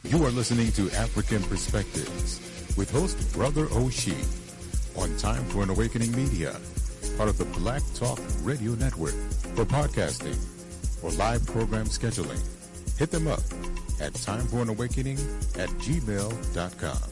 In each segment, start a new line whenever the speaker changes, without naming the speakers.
You are listening to African Perspectives with host Brother Oshie on Time for an Awakening Media, part of the Black Talk Radio Network. For podcasting or live program scheduling, hit them up at timeforanawakening@gmail.com.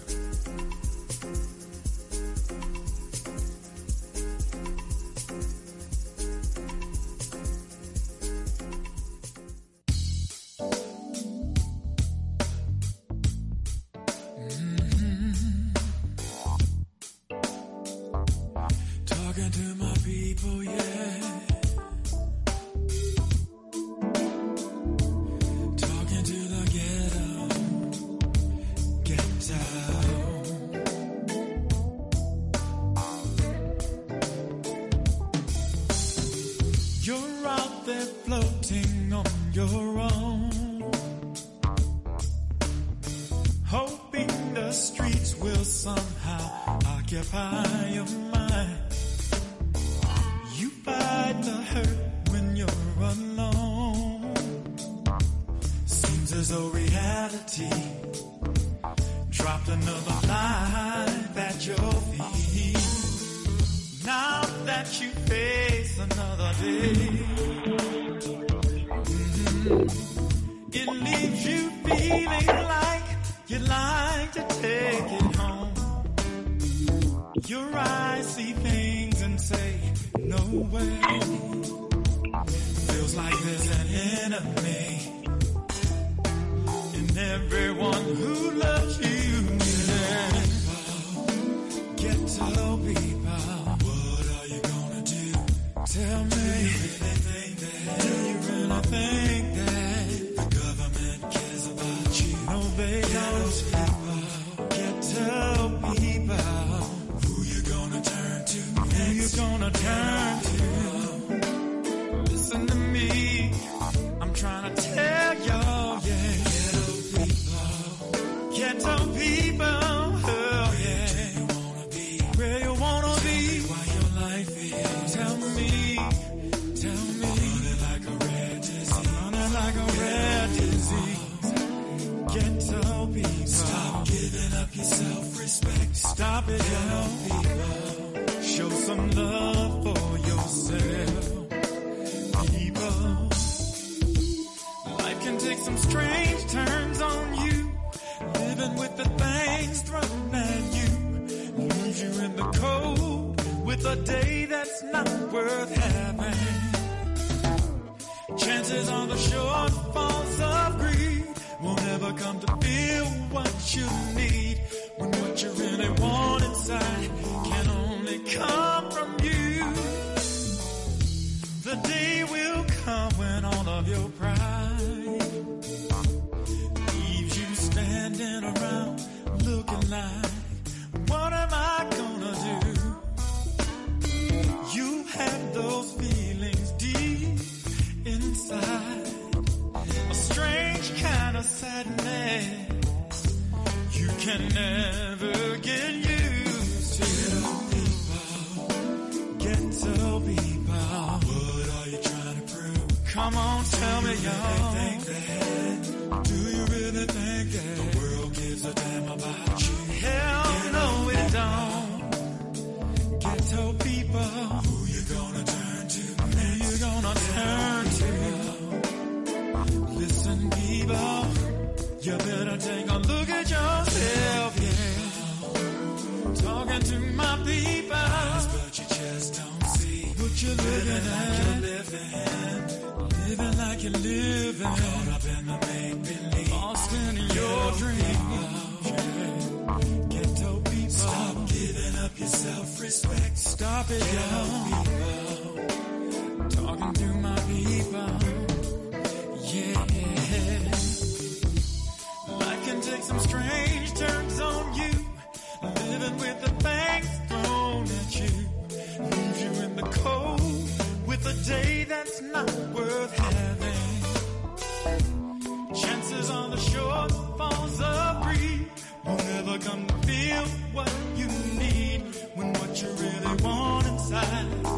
Come to feel what you need when what you really want inside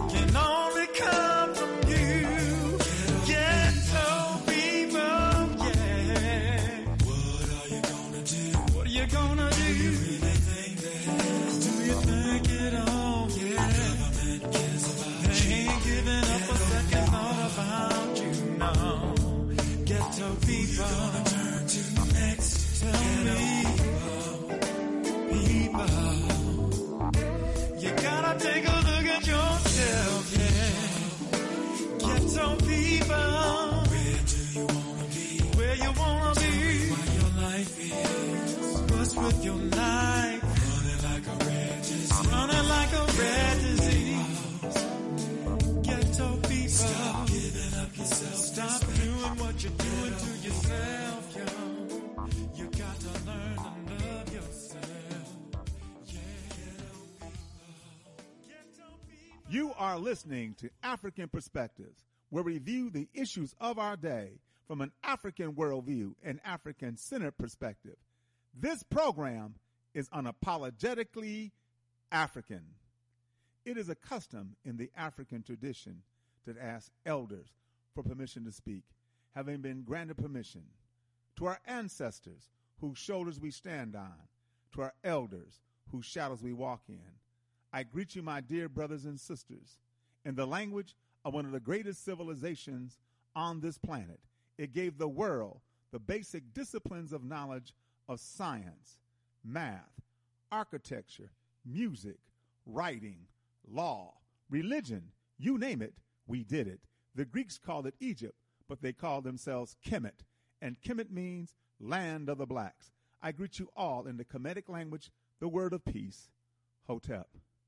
You are listening to African Perspectives, where we view the issues of our day from an African worldview and African-centered perspective. This program is unapologetically African. It is a custom in the African tradition to ask elders for permission to speak, having been granted permission. To our ancestors, whose shoulders we stand on, to our elders, whose shadows we walk in, I greet you, my dear brothers and sisters, in the language of one of the greatest civilizations on this planet. It gave the world the basic disciplines of knowledge of science, math, architecture, music, writing, law, religion, you name it, we did it. The Greeks called it Egypt, but they called themselves Kemet, and Kemet means land of the blacks. I greet you all in the Kemetic language, the word of peace, Hotep.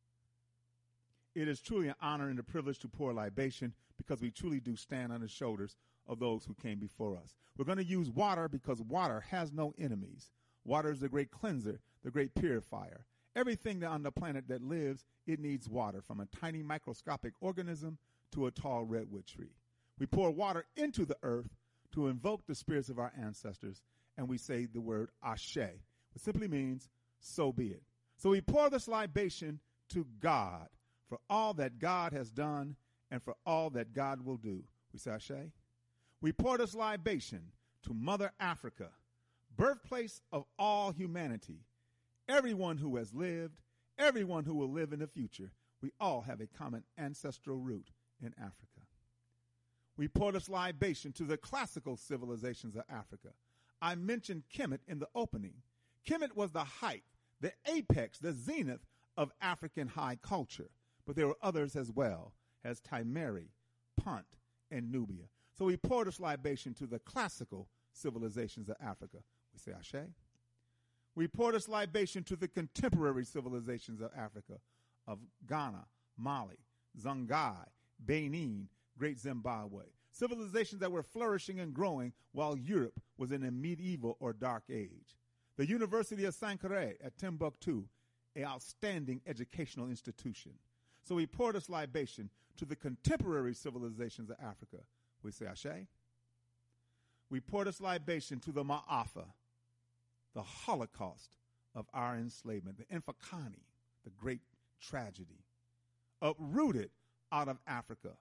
It is truly an honor and a privilege to pour libation because we truly do stand on the shoulders of those who came before us. We're going to use water because water has no enemies. Water is the great cleanser, the great purifier. Everything that on the planet that lives, it needs water, from a tiny microscopic organism to a tall redwood tree. We pour water into the earth to invoke the spirits of our ancestors, and we say the word Ashe, which simply means, so be it. So we pour this libation to God for all that God has done and for all that God will do. We say Ashe. We pour this libation to Mother Africa, birthplace of all humanity, everyone who has lived, everyone who will live in the future. We all have a common ancestral root in Africa. We pour this libation to the classical civilizations of Africa. I mentioned Kemet in the opening. Kemet was the height, the apex, the zenith of African high culture. But there were others as well, as Timeri, Punt, and Nubia. So we pour this libation to the classical civilizations of Africa. We say Ashe. We pour this libation to the contemporary civilizations of Africa, of Ghana, Mali, Songhai, Benin, Great Zimbabwe. Civilizations that were flourishing and growing while Europe was in a medieval or dark age. The University of Sankore at Timbuktu, an outstanding educational institution. So we pour this libation to the contemporary civilizations of Africa. We say Ashe. We pour this libation to the Ma'afa, the Holocaust of our enslavement, the Infakani, the great tragedy, uprooted out of Africa.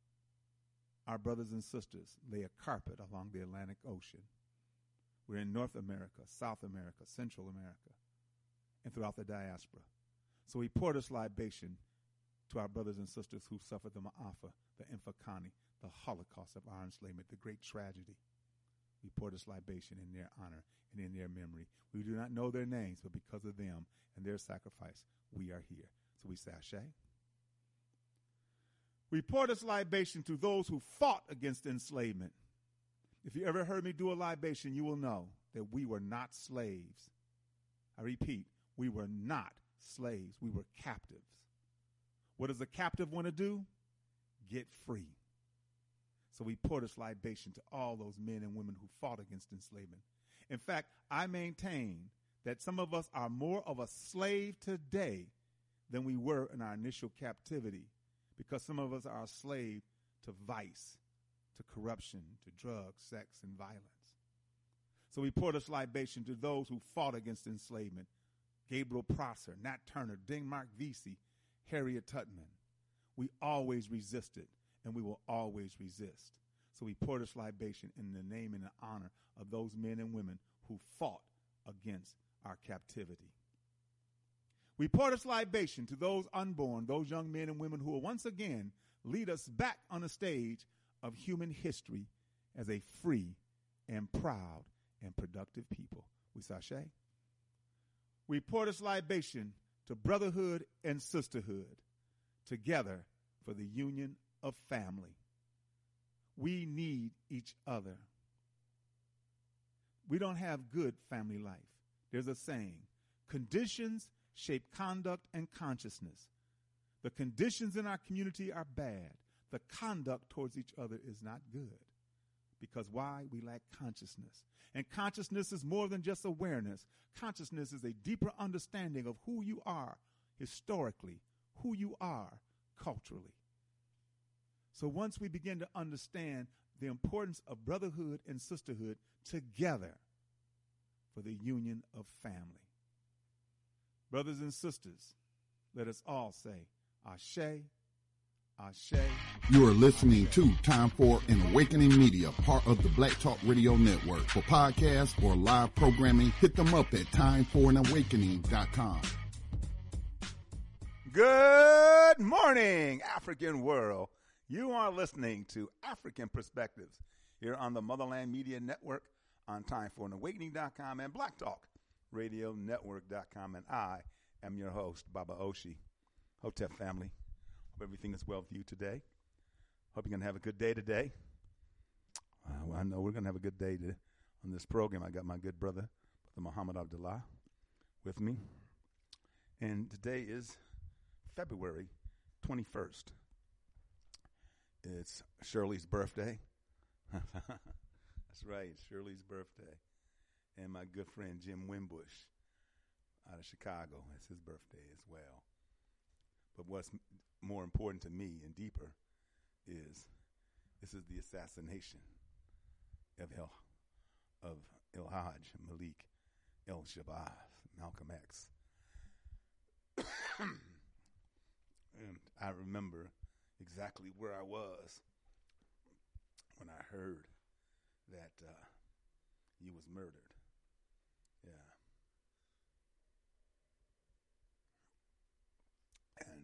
Our brothers and sisters lay a carpet along the Atlantic Ocean. We're in North America, South America, Central America, and throughout the diaspora. So we pour this libation to our brothers and sisters who suffered the Ma'afa, the Infakani, the Holocaust of our enslavement, the great tragedy. We pour this libation in their honor and in their memory. We do not know their names, but because of them and their sacrifice, we are here. So we say Ashe. We pour this libation to those who fought against enslavement. If you ever heard me do a libation, you will know that we were not slaves. I repeat, we were not slaves. We were captives. What does a captive want to do? Get free. So we pour this libation to all those men and women who fought against enslavement. In fact, I maintain that some of us are more of a slave today than we were in our initial captivity, because some of us are a slave to vice, to corruption, to drugs, sex, and violence. So we pour this libation to those who fought against enslavement. Gabriel Prosser, Nat Turner, Denmark Vesey, Harriet Tubman. We always resisted, and we will always resist. So we pour this libation in the name and the honor of those men and women who fought against our captivity. We pour this libation to those unborn, those young men and women who will once again lead us back on the stage of human history as a free and proud and productive people. We say Ashe. We pour this libation to brotherhood and sisterhood, together for the union of family. We need each other. We don't have good family life. There's a saying, conditions shape conduct and consciousness. The conditions in our community are bad. The conduct towards each other is not good. Because why? We lack consciousness. And consciousness is more than just awareness. Consciousness is a deeper understanding of who you are historically, who you are culturally. So once we begin to understand the importance of brotherhood and sisterhood together for the union of family. Brothers and sisters, let us all say, Ashe, Ashe.
You are listening to Time for an Awakening Media, part of the Black Talk Radio Network. For podcasts or live programming, hit them up at timeforanawakening.com.
Good morning, African world. You are listening to African Perspectives here on the Motherland Media Network on timeforanawakening.com and blacktalkradionetwork.com. And I am your host, Baba Oshi. Hotep family, hope everything is well with you today. Hope you're going to have a good day today. I know we're going to have a good day on this program. I got my good brother, Muhammad Abdullah, with me. And today is February 21st. It's Shirley's birthday. That's right, Shirley's birthday. And my good friend Jim Wimbush out of Chicago, it's his birthday as well. But what's more important to me and deeper is this is the assassination of El-Hajj Malik El-Shabazz, Malcolm X. And I remember exactly where I was when I heard that he was murdered. Yeah. And,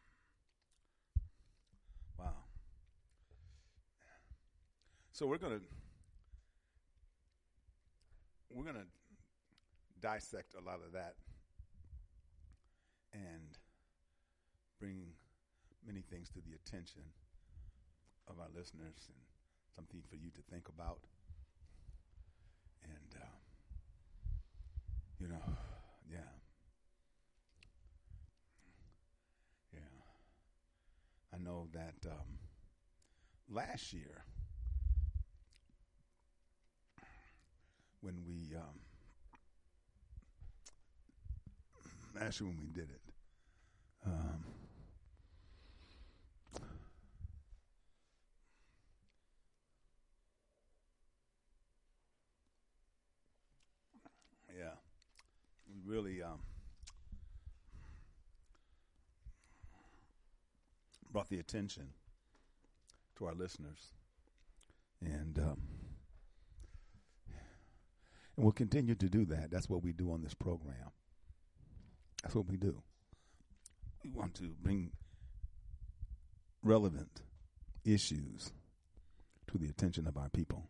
wow. So we're going to dissect a lot of that and bring many things to the attention of our listeners and something for you to think about. And, yeah. I know that last year when we did it, we really brought the attention to our listeners, and we'll continue to do that. That's what we do on this program. That's what we do. We want to bring relevant issues to the attention of our people.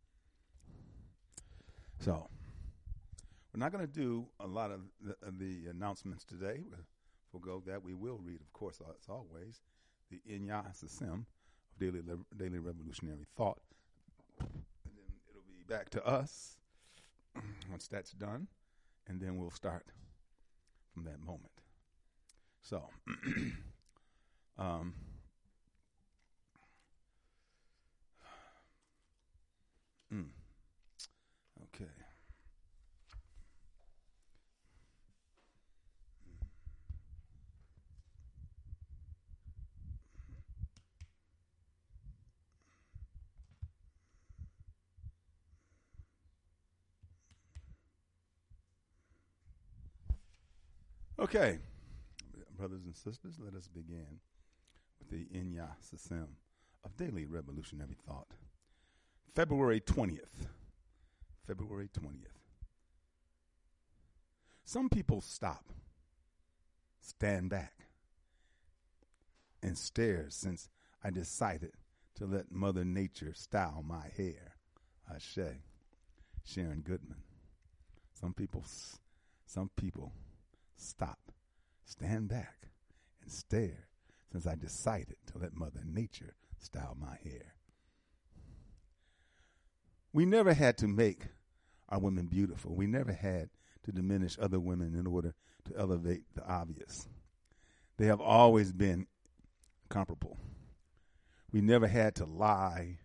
So we're not going to do a lot of the announcements today. We'll forego that. We will read, of course, as always, the Inya Sassim of Daily Revolutionary Thought. And then it'll be back to us once that's done, and then we'll start from that moment. So, okay. Okay, brothers and sisters, let us begin with the Inya Sassim of Daily Revolutionary Thought. February 20th. February 20th. Some people stop, stand back, and stare since I decided to let Mother Nature style my hair. Ashe. Sharon Goodman. Some people stop, stand back, and stare since I decided to let Mother Nature style my hair. We never had to make our women beautiful. We never had to diminish other women in order to elevate the obvious. They have always been comparable. We never had to lie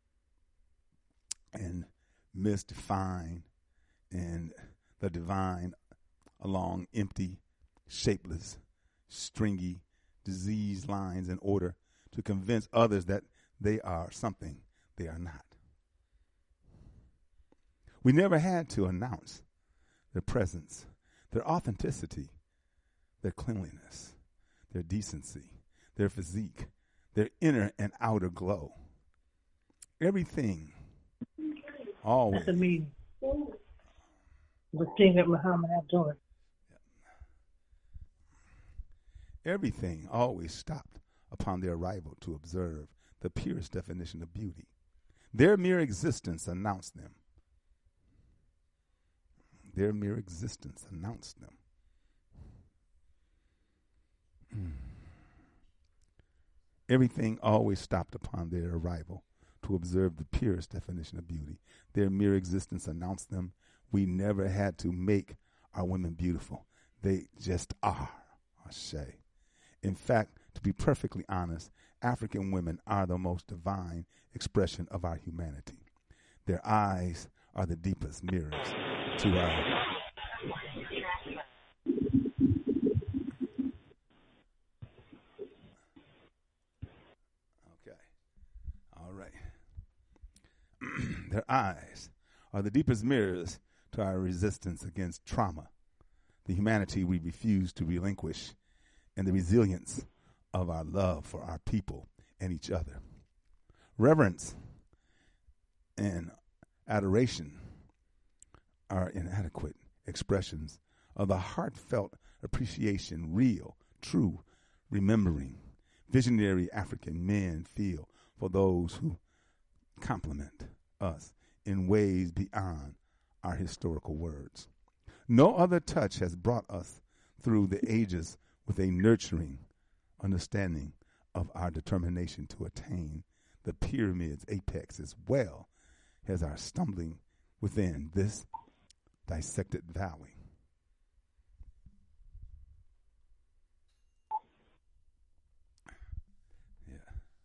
and misdefine and the divine along empty, shapeless, stringy
disease lines in order to convince others that they are something they are not. We never had to announce their presence, their authenticity, their cleanliness, their decency, their physique, their inner and outer glow. Everything always.
That's the meaning. The thing that Muhammad Abdullah.
Everything always stopped upon their arrival to observe the purest definition of beauty. Their mere existence announced them. Their mere existence announced them. Everything always stopped upon their arrival to observe the purest definition of beauty. Their mere existence announced them. We never had to make our women beautiful. They just are, Ashe. In fact, to be perfectly honest, African women are the most divine expression of our humanity. Their eyes are the deepest mirrors to our... Okay. All right. Their eyes are the deepest mirrors to our resistance against trauma, the humanity we refuse to relinquish, and the resilience of our love for our people and each other. Reverence and adoration are inadequate expressions of the heartfelt appreciation, real, true, remembering, visionary African men feel for those who compliment us in ways beyond our historical words. No other touch has brought us through the ages with a nurturing understanding of our determination to attain the pyramid's apex, as well as our stumbling within this dissected valley. Yeah.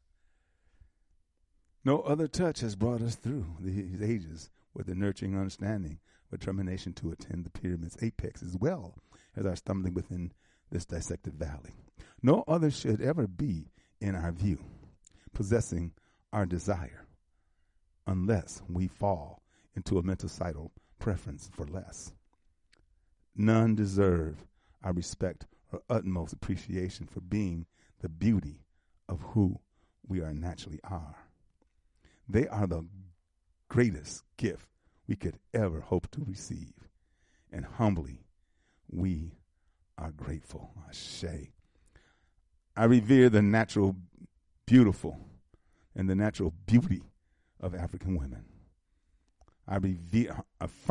No other touch has brought us through these ages with a nurturing understanding, determination to attain the pyramid's apex, as well as our stumbling within this dissected valley. No other should ever be in our view, possessing our desire, unless we fall into a mental preference for less. None deserve our respect or utmost appreciation for being the beauty of who we are naturally are. They are the greatest gift we could ever hope to receive, and humbly we are grateful. Ashe. I revere the natural beautiful and the natural beauty of African women. I revere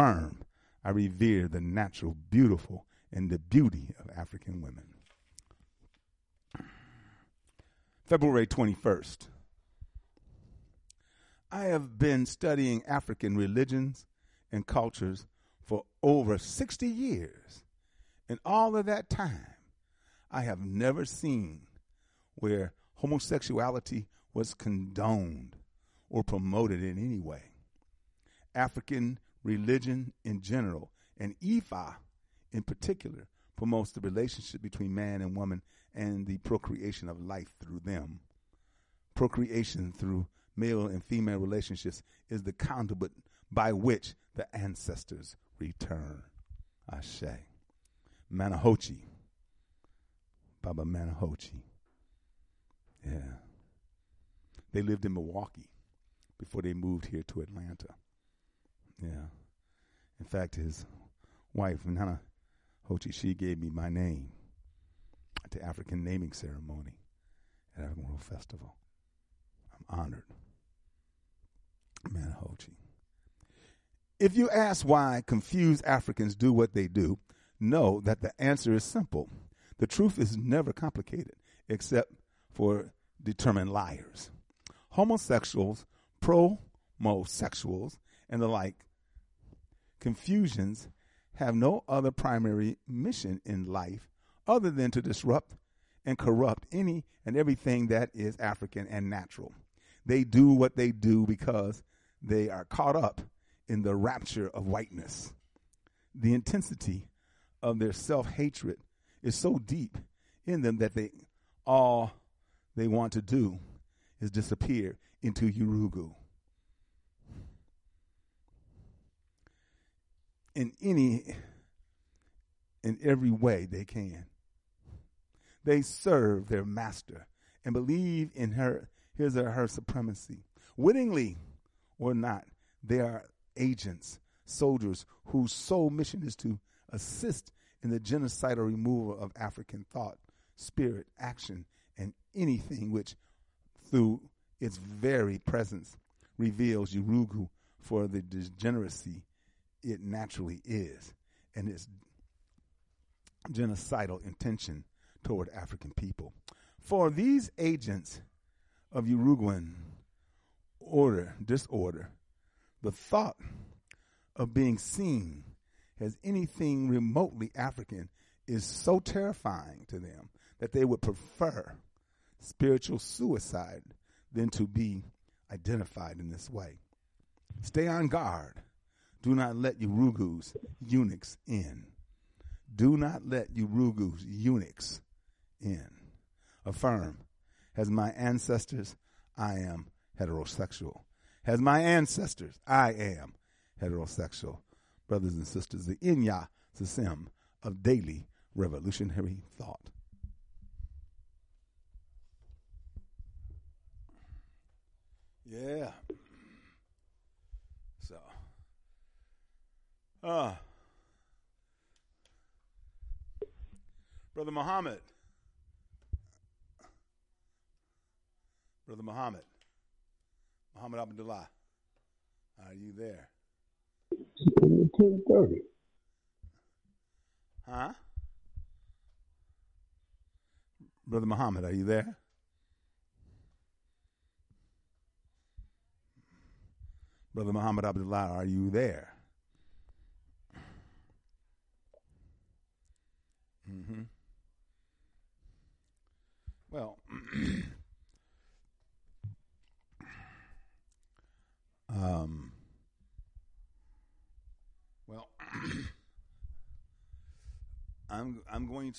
the natural beautiful and the beauty of African women. February 21st. I have been studying African religions and cultures for over 60 years. In all of that time, I have never seen where homosexuality was condoned or promoted in any way. African religion in general, and Ifa in particular, promotes the relationship between man and woman and the procreation of life through them. Procreation through male and female relationships is the conduit by which the ancestors return. Ashe. Manahochi. Baba Manahochi. Yeah. They lived in Milwaukee before they moved here to Atlanta. Yeah. In fact, his wife, Manahochi, she gave me my name at the African naming ceremony at African World Festival. I'm honored. Manahochi. If you ask why confused Africans do what they do, know that the answer is simple. The truth is never complicated, except for determined liars. Homosexuals, promosexuals, and the like confusions have no other primary mission in life other than to disrupt and corrupt any and everything that is African and natural. They do what they do because they are caught up in the rapture of whiteness. The intensity of their self-hatred is so deep in them that they all they want to do is disappear into Urugu. In every way they can. They serve their master and believe in his or her supremacy. Wittingly or not, they are agents, soldiers whose sole mission is to assist in the genocidal removal of African thought, spirit, action, and anything which, through its very presence, reveals Urugu for the degeneracy it naturally is, and its genocidal intention toward African people. For these agents of Uruguayan disorder, the thought of being seen as anything remotely African is so terrifying to them that they would prefer spiritual suicide than to be identified in this way. Stay on guard. Do not let Urugu's eunuchs in. Do not let Urugu's eunuchs in. Affirm, as my ancestors, I am heterosexual. As my ancestors, I am heterosexual. Brothers and sisters, the Inya Sasim of daily revolutionary thought. Yeah. So, Brother Muhammad. Muhammad Abdullah, are you there?
10:30.
Huh? Brother Muhammad, are you there? Brother Muhammad Abdullah, are you there? Mm-hmm. Well, I'm going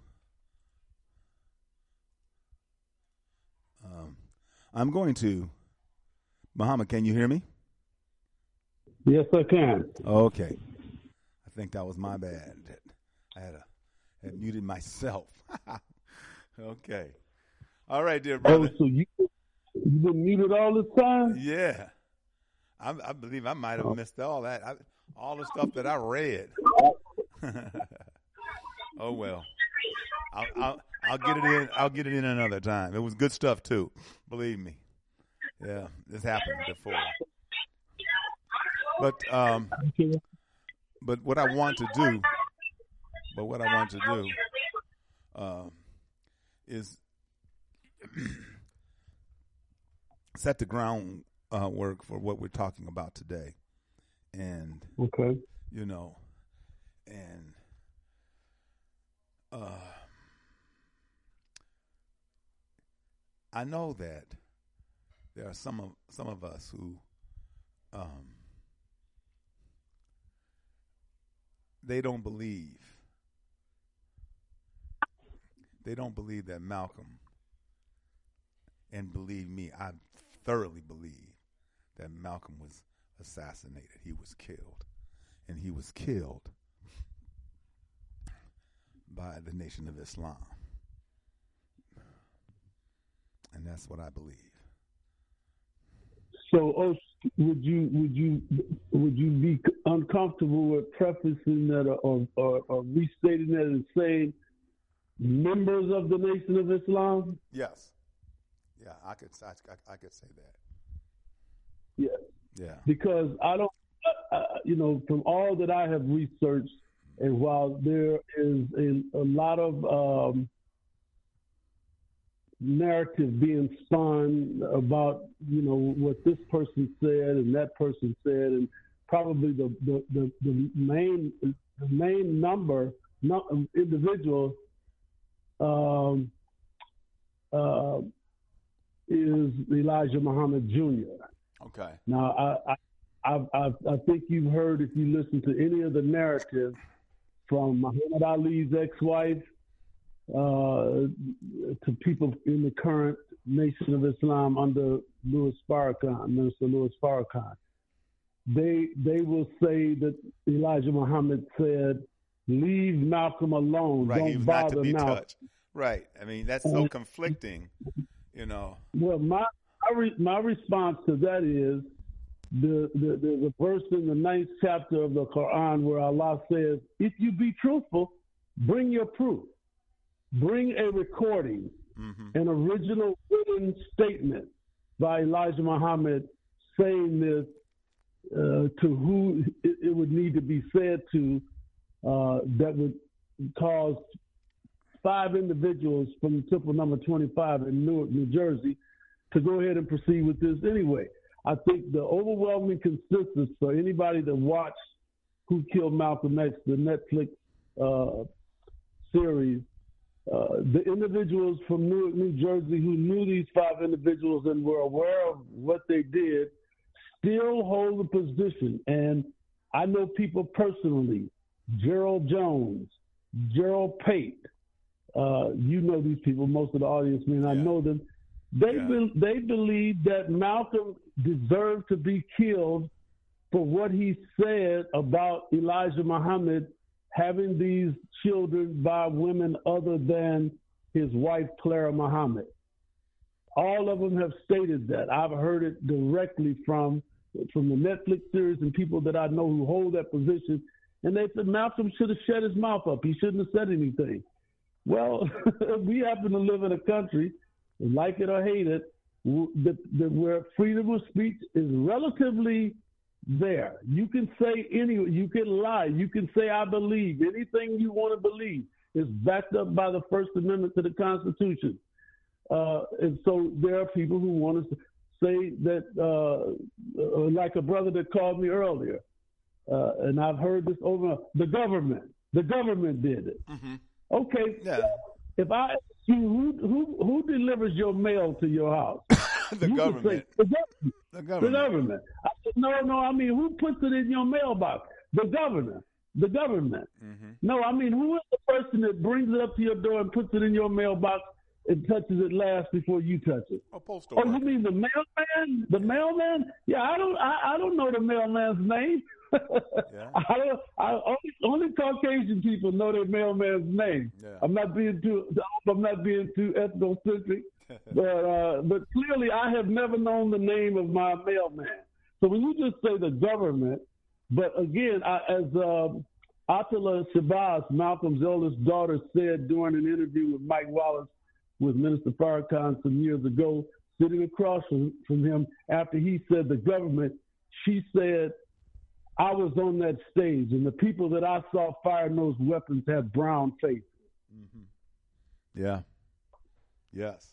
to Muhammad, can you hear me?
Yes, I can.
Okay. I think that was my bad. I had muted myself. Okay. All right, dear brother.
Oh, so you've been muted all this time?
Yeah. I believe I might have missed all that. All the stuff that I read. Oh well. I'll get it in. I'll get it in another time. It was good stuff too. Believe me. Yeah, this happened before. But what I want to do. Is set the groundwork for what we're talking about today, and
okay,
I know that there are some of us who they don't believe that Malcolm, and believe me, I thoroughly believe that Malcolm was assassinated. He was killed, and he was killed by the Nation of Islam. And that's what I believe.
So, would you be uncomfortable with prefacing that or restating that and saying members of the Nation of Islam?
Yes. Yeah, I could say that.
Yeah.
Yeah.
Because I don't, from all that I have researched, and while there is a lot of narrative being spun about, what this person said and that person said, and probably the main individual is Elijah Muhammad Jr.
Okay.
Now, I think you've heard, if you listen to any of the narrative from Muhammad Ali's ex-wife to people in the current Nation of Islam under Minister Louis Farrakhan. They will say that Elijah Muhammad said, "Leave Malcolm alone.
Right,
Don't
he was
bother
not to be
Malcolm."
touched. Right. I mean, that's so conflicting, you know.
Well, my response to that is there's a verse in the 9th chapter of the Quran where Allah says, "If you be truthful, bring your proof. Bring a recording, an original written statement by Elijah Muhammad saying this to who it would need to be said to, that would cause 5 individuals from Temple number 25 in Newark, New Jersey, to go ahead and proceed with this anyway." I think the overwhelming consensus for anybody that watched Who Killed Malcolm X, the Netflix series, the individuals from Newark, New Jersey who knew these 5 individuals and were aware of what they did still hold the position. And I know people personally, Gerald Jones, Gerald Pate, you know these people, most of the audience, I know them. They believe that Malcolm deserved to be killed for what he said about Elijah Muhammad having these children by women other than his wife, Clara Muhammad. All of them have stated that. I've heard it directly from the Netflix series and people that I know who hold that position. And they said Malcolm should have shut his mouth up. He shouldn't have said anything. Well, we happen to live in a country, like it or hate it, where freedom of speech is relatively there. You can say you can lie, you can say I believe. Anything you want to believe is backed up by the First Amendment to the Constitution. And so there are people who want to say that, like a brother that called me earlier, and I've heard this over, the government did it. Okay, if I ask you who delivers your mail to your house?
The government.
The government. I said, no, I mean, who puts it in your mailbox? The government. No, I mean, who is the person that brings it up to your door and puts it in your mailbox and touches it last before you touch it?
Postal worker.
You mean the mailman? The mailman? Yeah, I don't know the mailman's name. Only Caucasian people know their mailman's name. Yeah. I'm not being too ethnocentric, but clearly I have never known the name of my mailman. So when you just say the government, but again, as Atila Shabazz, Malcolm's eldest daughter, said during an interview with Mike Wallace with Minister Farrakhan some years ago, sitting across from him after he said the government, she said, I was on that stage, and the people that I saw firing those weapons had brown faces.
Yeah. Yes.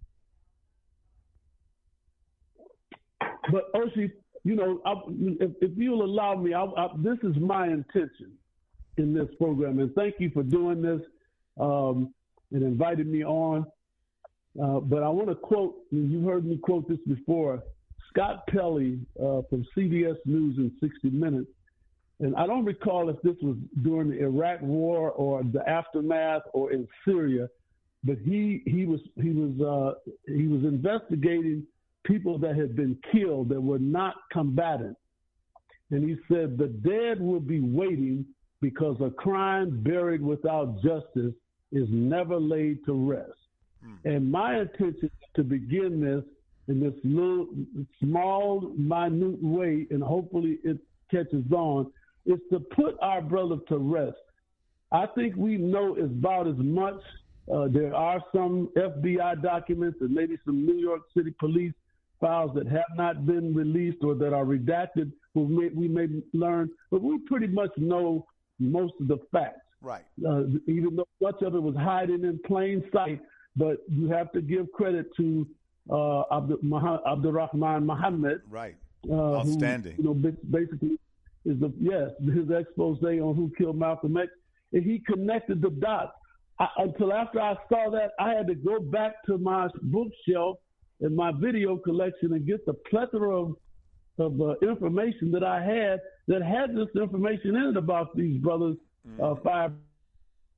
But, Oshie, if you'll allow me, this is my intention in this program, and thank you for doing this and inviting me on. But I want to quote, and you heard me quote this before, Scott Pelley from CBS News in 60 Minutes, and I don't recall if this was during the Iraq War or the aftermath or in Syria, but he was investigating people that had been killed that were not combatants, and he said the dead will be waiting because a crime buried without justice is never laid to rest. And my intention to begin this in this little, small, minute way, and hopefully it catches on, is to put our brother to rest. I think we know about as much. There are some FBI documents and maybe some New York City police files that have not been released or that are redacted, we may learn, but we pretty much know most of the facts.
Right.
Even though much of it was hiding in plain sight, but you have to give credit to Abdurrahman Muhammad,
right? Outstanding.
Who, basically is his expose on who killed Malcolm X, and he connected the dots. Until after I saw that, I had to go back to my bookshelf and my video collection and get the plethora of information that I had that had this information in it about these brothers, 5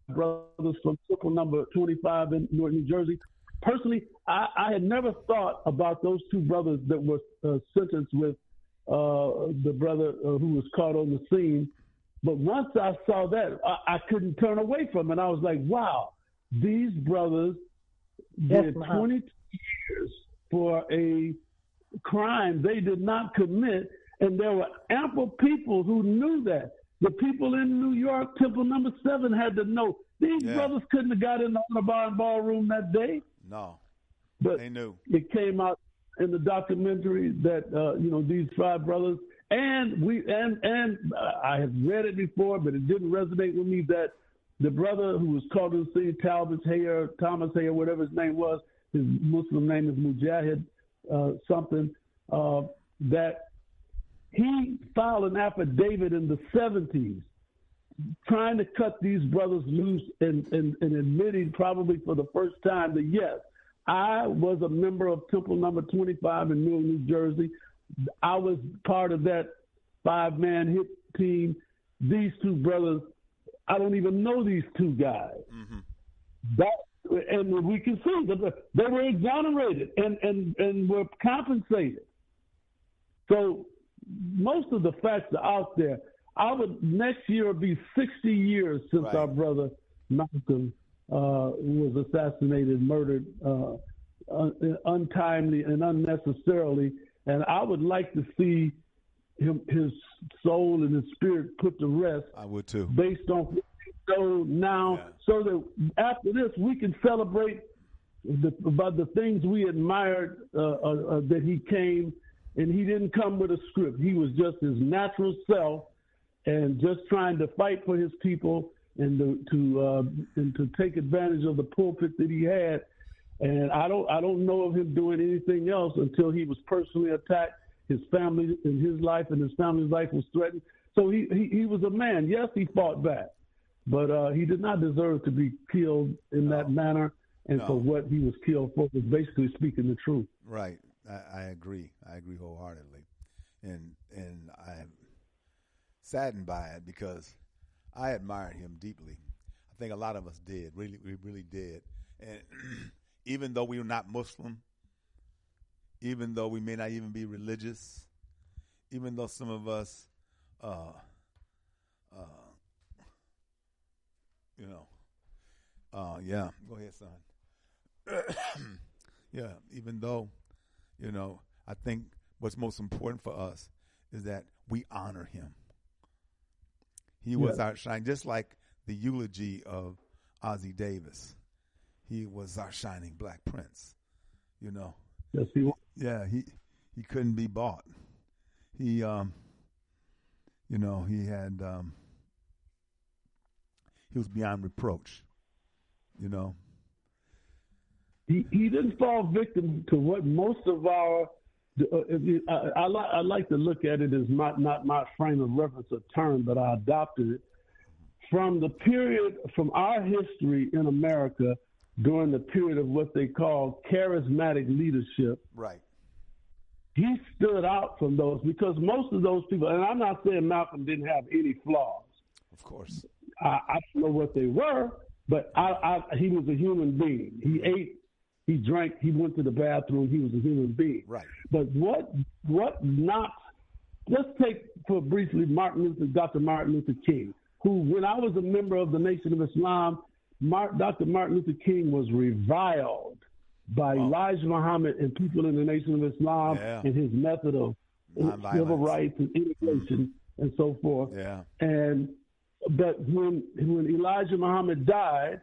brothers from Triple Number 25 in Newark, New Jersey. Personally, I had never thought about those two brothers that were sentenced with the brother who was caught on the scene. But once I saw that, I couldn't turn away from it. I was like, wow, these brothers did 22 years for a crime they did not commit. And there were ample people who knew that. The people in New York, Temple Number 7, had to know. These brothers couldn't have got in the bar and ballroom that day.
No,
but
they knew.
It came out in the documentary that these 5 brothers, and I have read it before, but it didn't resonate with me that the brother who was called to the scene, Thomas Hayer, whatever his name was, his Muslim name is Mujahid that he filed an affidavit in the 70s trying to cut these brothers loose and admitting probably for the first time that, yes, I was a member of Temple Number 25 in Newark, New Jersey. I was part of that 5-man hit team. These 2 brothers, I don't even know these 2 guys. Mm-hmm. And we can see that they were exonerated and were compensated. So most of the facts are out there. Next year will be 60 years since our brother Malcolm was assassinated, murdered untimely and unnecessarily. And I would like to see his soul and his spirit put to rest.
I would too.
Based on what we know now, so that after this we can celebrate about the things we admired that he came, and he didn't come with a script. He was just his natural self and just trying to fight for his people and to take advantage of the pulpit that he had. And I don't know of him doing anything else until he was personally attacked. His family and his life and his family's life was threatened. So he was a man. Yes, he fought back, but he did not deserve to be killed in that manner. And for what he was killed for was basically speaking the truth.
Right. I agree. I agree wholeheartedly. And I'm saddened by it because I admired him deeply. I think a lot of us did. We really did. And even though we were not Muslim, even though we may not even be religious, even though some of us, go ahead, son. Even though, I think what's most important for us is that we honor him. He was our shine, just like the eulogy of Ossie Davis. He was our shining black prince,
Yes, he was.
Yeah, he couldn't be bought. He, he had, he was beyond reproach,
He didn't fall victim to what most of our. I like to look at it as not my frame of reference or term, but I adopted it from our history in America during the period of what they call charismatic leadership.
Right.
He stood out from those because most of those people, and I'm not saying Malcolm didn't have any flaws.
Of course.
I don't know what they were, but he was a human being. He ate. He drank, he went to the bathroom, he was a human being.
Right.
But what knocked, let's take for briefly Dr. Martin Luther King, who, when I was a member of the Nation of Islam, Dr. Martin Luther King was reviled by Elijah Muhammad and people in the Nation of Islam and his method of civil rights and immigration and so forth.
Yeah.
But when Elijah Muhammad died,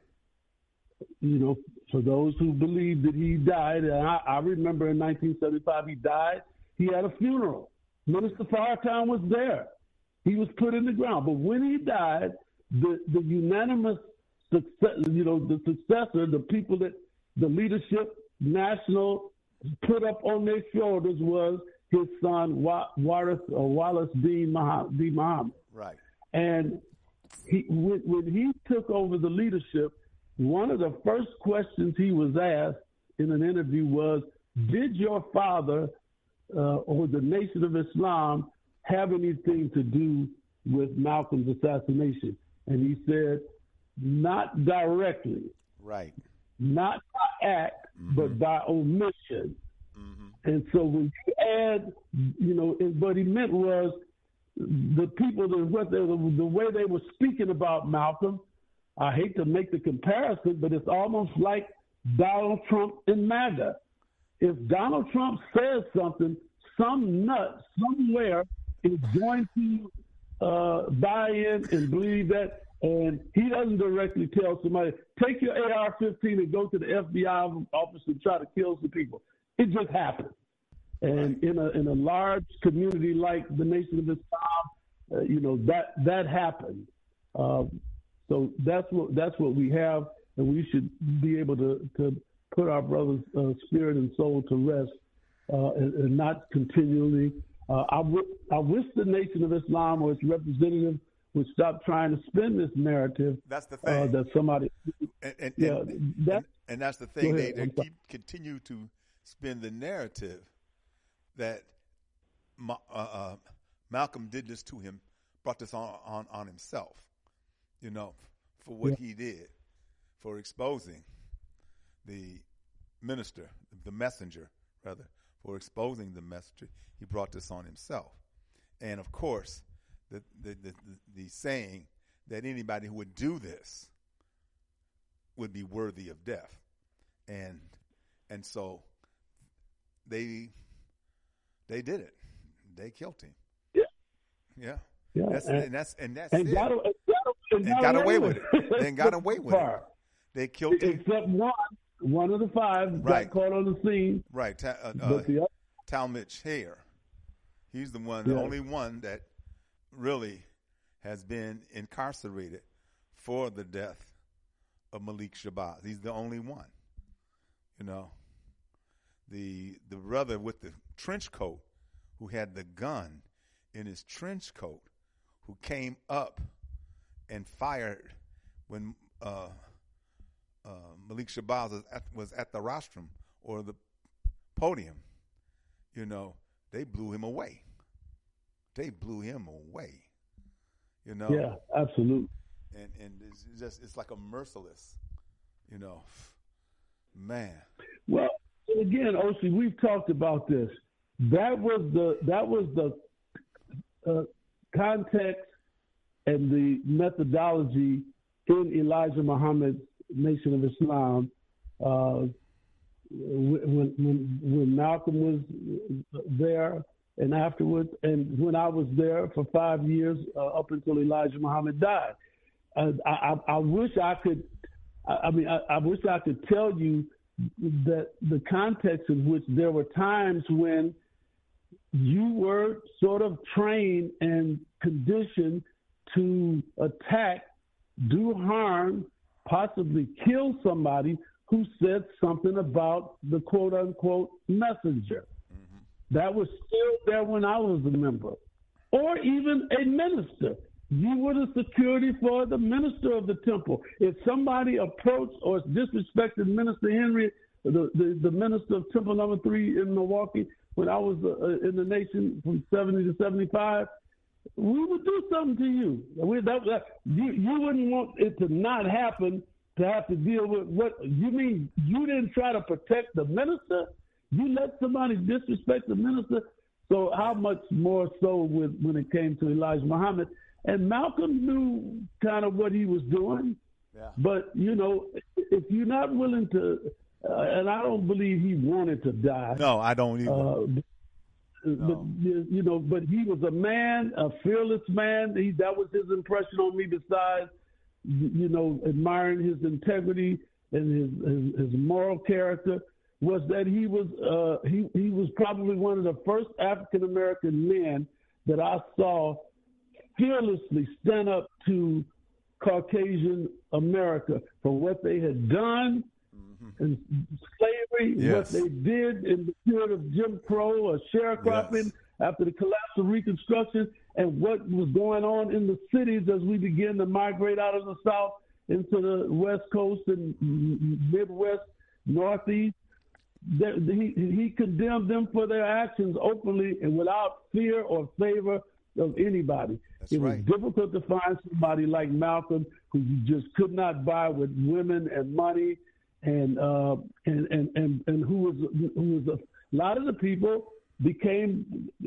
for those who believe that he died, and I remember in 1975 he died, he had a funeral. Minister Farrakhan was there. He was put in the ground. But when he died, the unanimous success, the successor, the people that the leadership, national, put up on their shoulders was his son, Wallace D. Muhammad.
Right.
And when he took over the leadership, one of the first questions he was asked in an interview was, did your father or the Nation of Islam have anything to do with Malcolm's assassination? And he said, not directly.
Right.
Not by act, but by omission. And so when you add, what he meant was the people, the way they were speaking about Malcolm, I hate to make the comparison, but it's almost like Donald Trump and MAGA. If Donald Trump says something, some nut somewhere is going to buy in and believe that, and he doesn't directly tell somebody, take your AR-15 and go to the FBI office and try to kill some people. It just happened. And in a large community like the Nation of Islam, that happened. So that's what we have, and we should be able to put our brother's spirit and soul to rest, and not continually. I wish the Nation of Islam or its representative would stop trying to spin this narrative.
That's the thing.
That somebody.
And that's the thing. They continue to spin the narrative that Malcolm did this to him, brought this on himself, for what he did, for exposing the messenger, for exposing the messenger. He brought this on himself. And of course, the saying that anybody who would do this would be worthy of death. And so they did it. They killed him. Yeah. And got away with it. And got away with it. They killed him.
Except one of the five got caught on the scene.
Right. Talmadge Hayer. He's the only one that really has been incarcerated for the death of Malik Shabazz. He's the only one. The brother with the trench coat who had the gun in his trench coat, who came up and fired when Malik Shabazz was at the rostrum or the podium, they blew him away.
Yeah, absolutely.
And it's like a merciless, man.
Well, again, Osi, we've talked about this. That was the context and the methodology in Elijah Muhammad's Nation of Islam when Malcolm was there and afterwards, and when I was there for 5 years up until Elijah Muhammad died. I wish I could. I wish I could tell you that the context in which there were times when you were sort of trained and conditioned to attack, do harm, possibly kill somebody who said something about the quote-unquote messenger. That was still there when I was a member, or even a minister. You were the security for the minister of the temple. If somebody approached or disrespected Minister Henry, the minister of Temple Number 3 in Milwaukee, when I was in the Nation from 70 to 75, we would do something to you. You wouldn't want it to not happen, to have to deal with what you mean. You didn't try to protect the minister. You let somebody disrespect the minister. So how much more so when it came to Elijah Muhammad? And Malcolm knew kind of what he was doing. Yeah. But, if you're not willing to, and I don't believe he wanted to die.
No, I don't either.
No. But he was a man, a fearless man. That was his impression on me, besides, admiring his integrity and his moral character, was that he was probably one of the first African-American men that I saw fearlessly stand up to Caucasian America for what they had done in slavery, what they did in the period of Jim Crow or sharecropping after the collapse of Reconstruction, and what was going on in the cities as we began to migrate out of the South into the West Coast and Midwest, Northeast. He condemned them for their actions openly and without fear or favor of anybody.
That's
it was
right.
difficult to find somebody like Malcolm who you just could not buy with women and money, and who was a lot of the people became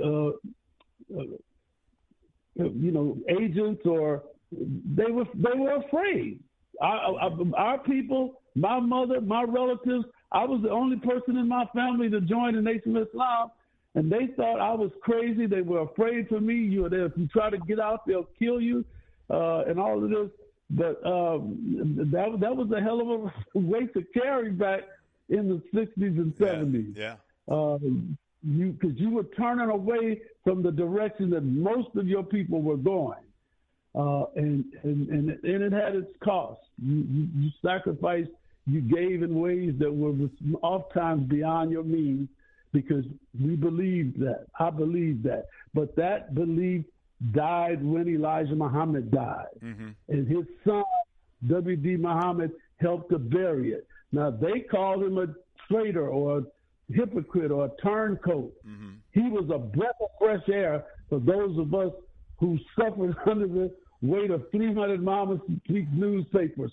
agents, or they were afraid. Our people, my mother, my relatives, I was the only person in my family to join the Nation of Islam, and they thought I was crazy. They were afraid for me. If you try to get out, they'll kill you, and all of this. But that was a hell of a weight to carry back in the 60s and 70s.
Yeah.
Because you were turning away from the direction that most of your people were going, and it had its cost. You sacrificed, you gave in ways that were oftentimes beyond your means, because we believed that. I believed that, but that belief died when Elijah Muhammad died, and his son W.D. Muhammad helped to bury it. Now they called him a traitor or a hypocrite or a turncoat. He was a breath of fresh air for those of us who suffered under the weight of 300 Mama Street newspapers,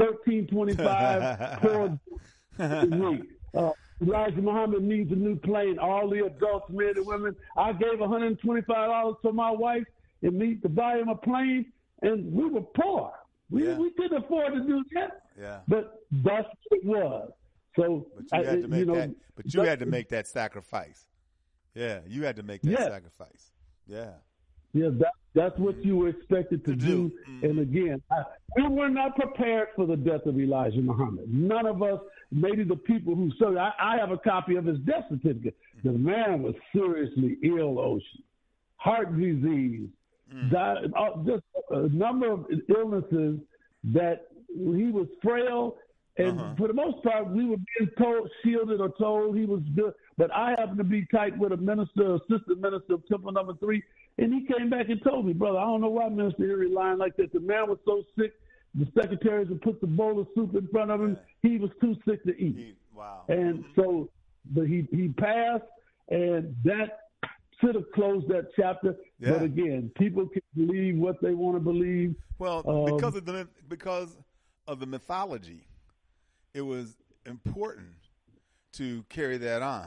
1325 poor a week. Elijah Muhammad needs a new plane. All the adults, men and women. I gave $125 to my wife and me to buy him a plane, and we were poor. We couldn't afford to do that.
Yeah.
But that's what it was. So,
but you had to make that. But you had to make that sacrifice. Yeah, you had to make that sacrifice. Yeah.
Yeah, that's what you were expected to do. And again, we were not prepared for the death of Elijah Muhammad. None of us, maybe the people who served. I have a copy of his death certificate. The man was seriously ill, Ocean. Heart disease, died, just a number of illnesses that he was frail. And for the most part, we were being told, shielded or told he was good. But I happened to be tight with a minister, assistant minister of Temple Number 3, and he came back and told me, brother, I don't know why Minister Erie lying like that. The man was so sick, the secretaries would put the bowl of soup in front of him. He was too sick to eat.
Wow.
And so he passed, and that should have closed that chapter. Yeah. But again, people can believe what they want to believe.
Well, because of the mythology, it was important to carry that on,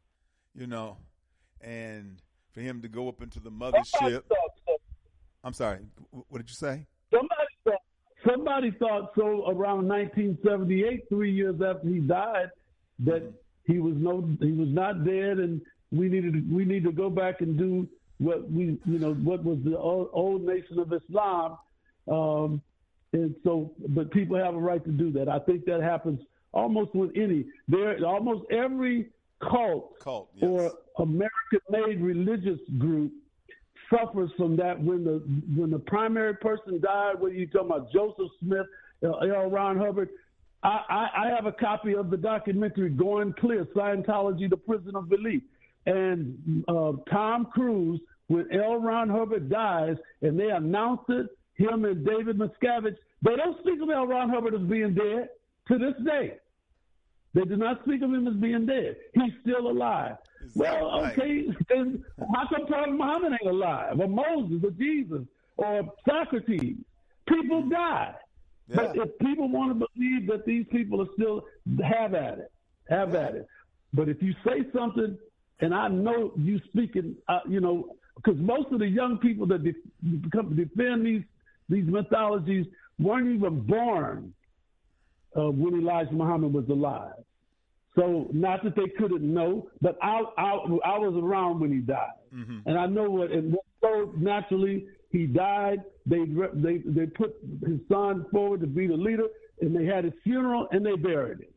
and for him to go up into the mothership. I'm sorry, what did you say?
Somebody thought so around 1978, 3 years after he died, that he was not dead, and we need to go back and do what was the old Nation of Islam. And so, but people have a right to do that. I think that happens almost with almost every cult
yes.
or American-made religious group suffers from that. When the primary person died, whether you're talking about Joseph Smith, L. Ron Hubbard, I have a copy of the documentary Going Clear, Scientology, the Prison of Belief. And Tom Cruise, when L. Ron Hubbard dies, and they announce it, him and David Miscavige, they don't speak of L. Ron Hubbard as being dead to this day. They do not speak of him as being dead. He's still alive. Well, okay, then how come Prophet Muhammad ain't alive, or Moses, or Jesus, or Socrates? People die. Yeah. But if people want to believe that these people are still, have at it. But if you say something, and I know you speaking, because most of the young people that defend these mythologies weren't even born when Elijah Muhammad was alive. So not that they couldn't know, but I was around when he died, and I know what. And so naturally, he died. They put his son forward to be the leader, and they had his funeral and they buried him.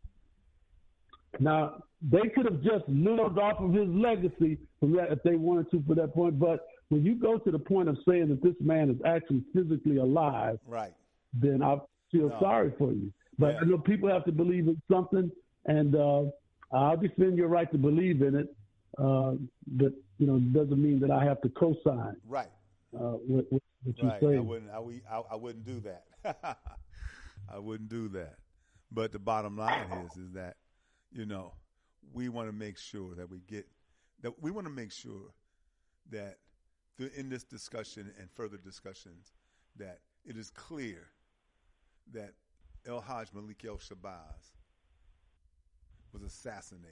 Now they could have just lived off of his legacy from that if they wanted to for that point, but when you go to the point of saying that this man is actually physically alive,
right,
then I feel sorry for you. But I know people have to believe in something, and I'll defend your right to believe in it. But it doesn't mean that I have to co-sign.
Right.
What you
right.
say.
I wouldn't do that. I wouldn't do that. But the bottom line is that we want to make sure that we want to make sure that in this discussion and further discussions that it is clear that El-Hajj Malik El-Shabazz was assassinated,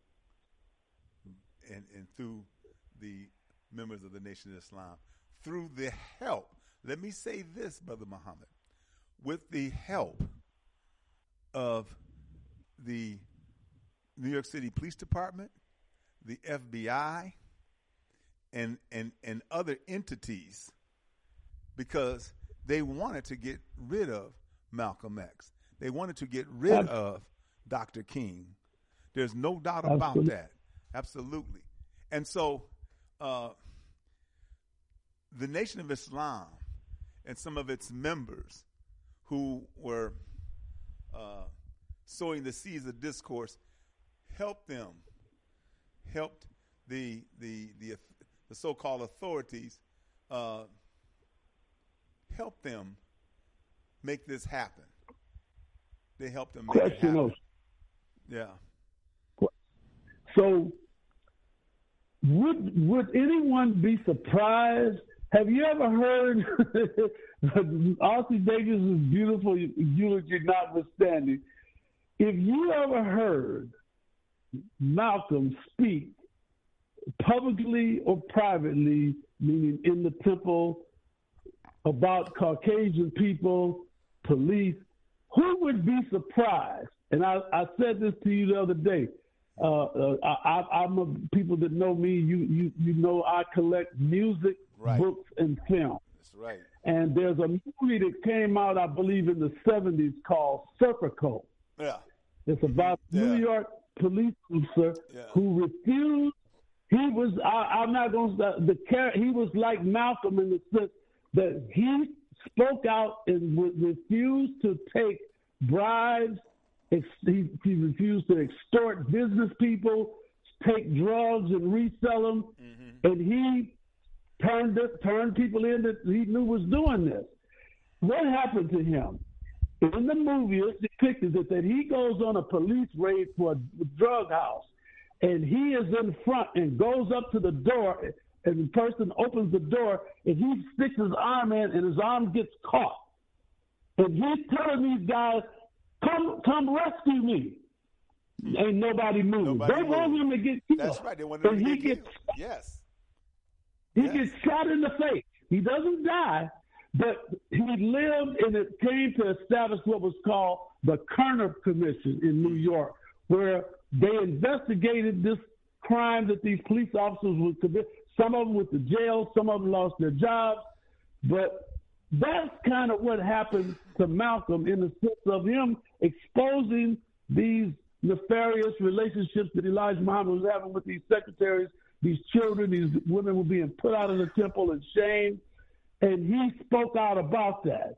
and through the members of the Nation of Islam, through the help, let me say this, Brother Muhammad, with the help of the New York City Police Department, the FBI, and other entities, because they wanted to get rid of Malcolm X. They wanted to get rid of Dr. King. There's no doubt about that. Absolutely. And so the Nation of Islam and some of its members who were sowing the seeds of discourse helped the so-called authorities help them make this happen. They helped them make it happen. Yeah.
So would anyone be surprised? Have you ever heard Ossie Davis' beautiful eulogy notwithstanding, if you ever heard Malcolm speak publicly or privately, meaning in the temple, about Caucasian people, police, who would be surprised? And I said this to you the other day. I'm people that know me. You know I collect music, books, and film.
That's right.
And there's a movie that came out, I believe, in the 70s called Serpico.
Yeah.
It's about a New York police officer who refused. He was. I'm not going to. He was like Malcolm in the sense that he spoke out and refused to take bribes. He refused to extort business people, take drugs and resell them, and he turned people in that he knew was doing this. What happened to him? In the movie, it's depicted that he goes on a police raid for a drug house, and he is in front and goes up to the door, and the person opens the door, and he sticks his arm in, and his arm gets caught. And he's telling these guys, Come rescue me. Ain't nobody moving. They want him to get killed.
That's right. They want him to get killed. Yes.
He gets shot in the face. He doesn't die, but he lived, and it came to establish what was called the Kerner Commission in New York, where they investigated this crime that these police officers would commit. Some of them went to jail. Some of them lost their jobs. But that's kind of what happened to Malcolm in the sense of him exposing these nefarious relationships that Elijah Muhammad was having with these secretaries, these children, these women were being put out of the temple and shamed, and he spoke out about that.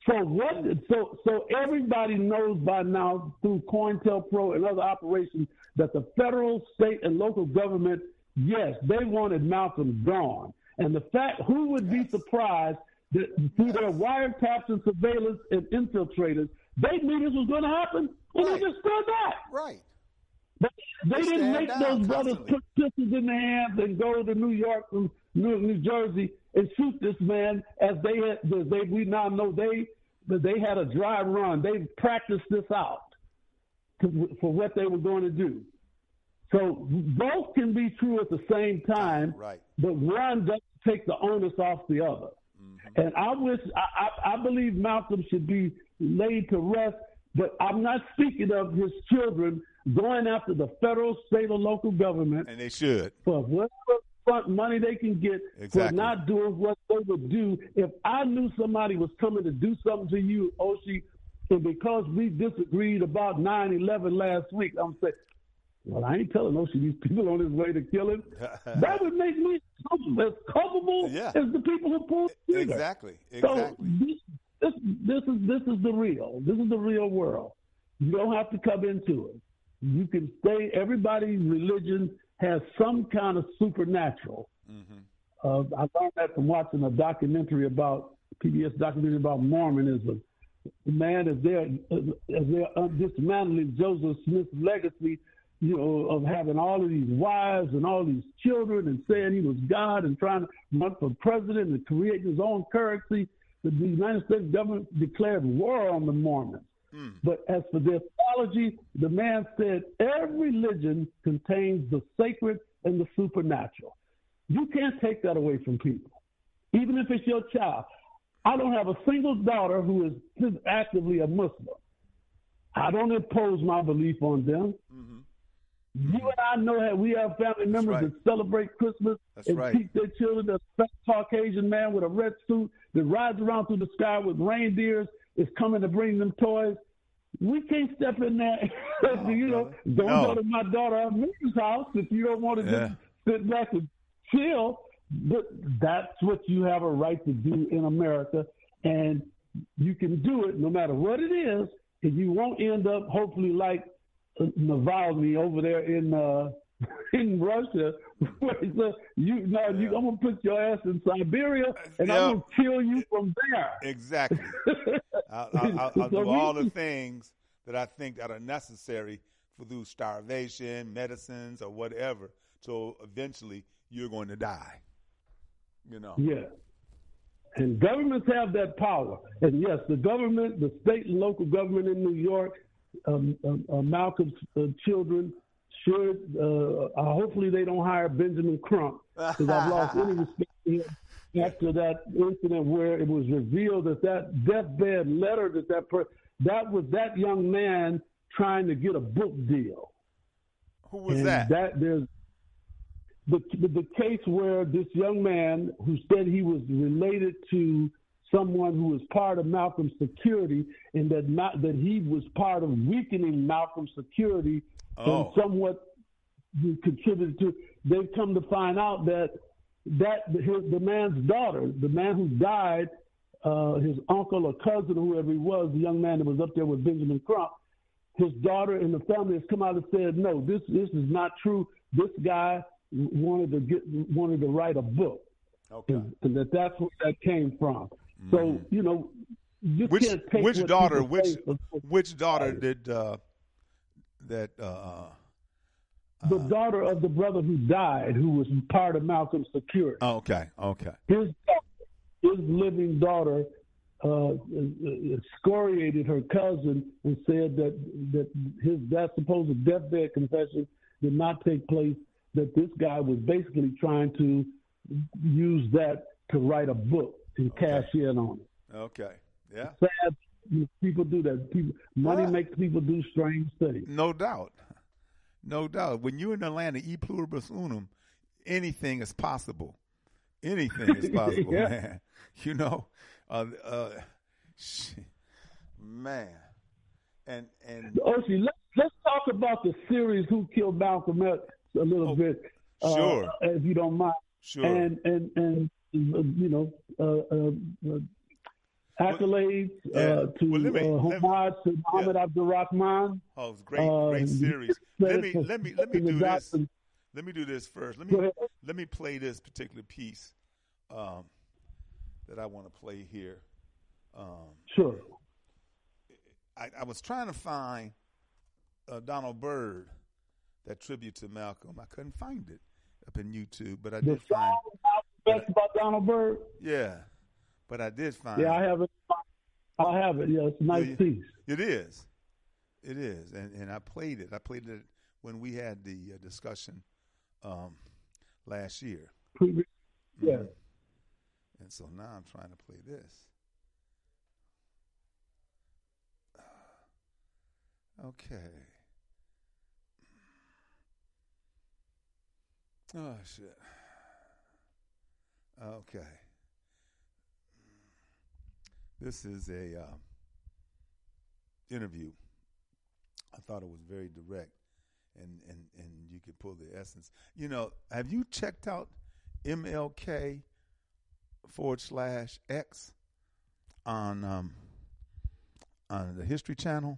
So everybody knows by now through COINTELPRO and other operations that the federal, state, and local government, yes, they wanted Malcolm gone. And the fact, who would be surprised that through their wiretaps and surveillance and infiltrators, they knew this was going to happen, and they just stood back.
Right.
But they didn't make those brothers put pistols in their hands and go to New York and New Jersey and shoot this man as we now know they had a dry run. They practiced this out for what they were going to do. So both can be true at the same time, but one doesn't take the onus off the other. And I believe Malcolm should be laid to rest, but I'm not speaking of his children going after the federal, state, or local government.
And they should.
For whatever money they can get for not doing what they would do. If I knew somebody was coming to do something to you, Oshie, and because we disagreed about 9/11 last week, I'm saying, well, I ain't telling Oshie these people on his way to kill him. That would make me as culpable as the people who pulled the trigger.
Exactly.
So this is the real. This is the real world. You don't have to come into it. You can stay. Everybody's religion has some kind of supernatural. I learned that from watching a documentary PBS documentary about Mormonism. Man, as they're dismantling Joseph Smith's legacy, of having all of these wives and all these children and saying he was God and trying to run for president and create his own currency, the United States government declared war on the Mormons. But as for their theology, the man said every religion contains the sacred and the supernatural. You can't take that away from people, even if it's your child. I don't have a single daughter who is actively a Muslim. I don't impose my belief on them. Mm-hmm. You and I know that we have family members that celebrate Christmas and teach their children. A fat Caucasian man with a red suit that rides around through the sky with reindeers is coming to bring them toys. We can't step in there. Don't go to my daughter Amelia's house if you don't want to just sit back and chill. But that's what you have a right to do in America, and you can do it no matter what it is, and you won't end up hopefully like Navalny over there in Russia. I'm gonna put your ass in Siberia, and I'm gonna kill you from there.
Exactly. I'll do all the things that I think that are necessary for through starvation, medicines, or whatever. So eventually, you're going to die.
Yeah. And governments have that power. And yes, the government, the state and local government in New York, Malcolm's children should, hopefully they don't hire Benjamin Crump, because I've lost any respect for him after that incident where it was revealed that deathbed letter that was that young man trying to get a book deal.
Who was that?
There's the case where this young man who said he was related to someone who was part of Malcolm's security, and that he was part of weakening Malcolm's security and somewhat contributed to. They've come to find out that the man's daughter, the man who died, his uncle or cousin, whoever he was, the young man that was up there with Benjamin Crump, his daughter and the family has come out and said, no, this is not true. This guy wanted to write a book, and that's where that came from. So you can't take
which daughter did that?
The daughter of the brother who died, who was part of Malcolm's security.
Okay.
His living daughter excoriated her cousin and said that supposed deathbed confession did not take place. That this guy was basically trying to use that to write a book and cash in on it.
Okay. Yeah.
Sad. People do that. Money makes people do strange things.
No doubt. When you're in the land of e pluribus unum, anything is possible. Anything is possible, man. Man. And
Oshie, let's talk about the series Who Killed Malcolm X a little bit,
sure,
if you don't mind.
Sure.
And accolades homage to Muhammad Abdul-Rahman.
Oh, it's great series. Let me do this. Let me do this first. Let me play this particular piece that I want to play here.
Sure.
I was trying to find Donald Byrd, that tribute to Malcolm. I couldn't find it up in YouTube, but I did find
it. About Donald Byrd?
Yeah, but I did find
it. Yeah, I have it. I have it. Yeah, it's a nice piece.
It is. And I played it. I played it when we had the discussion last year.
Yeah.
Mm-hmm. And so now I'm trying to play this. Okay. Oh, shit. Okay. This is a interview. I thought it was very direct, and you could pull the essence. Have you checked out MLK /X on the History Channel?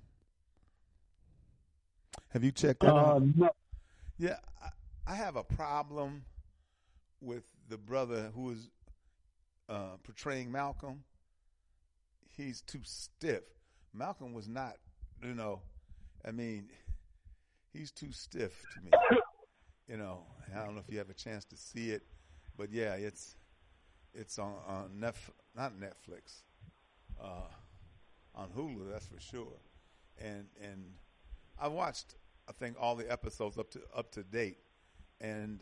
Have you checked that out?
No.
Yeah, I have a problem with the brother who is portraying Malcolm. He's too stiff. Malcolm was not, he's she's too stiff to me. You know, I don't know if you have a chance to see it, but yeah, it's on not Netflix, on Hulu, that's for sure. And I watched, I think, all the episodes up to date, and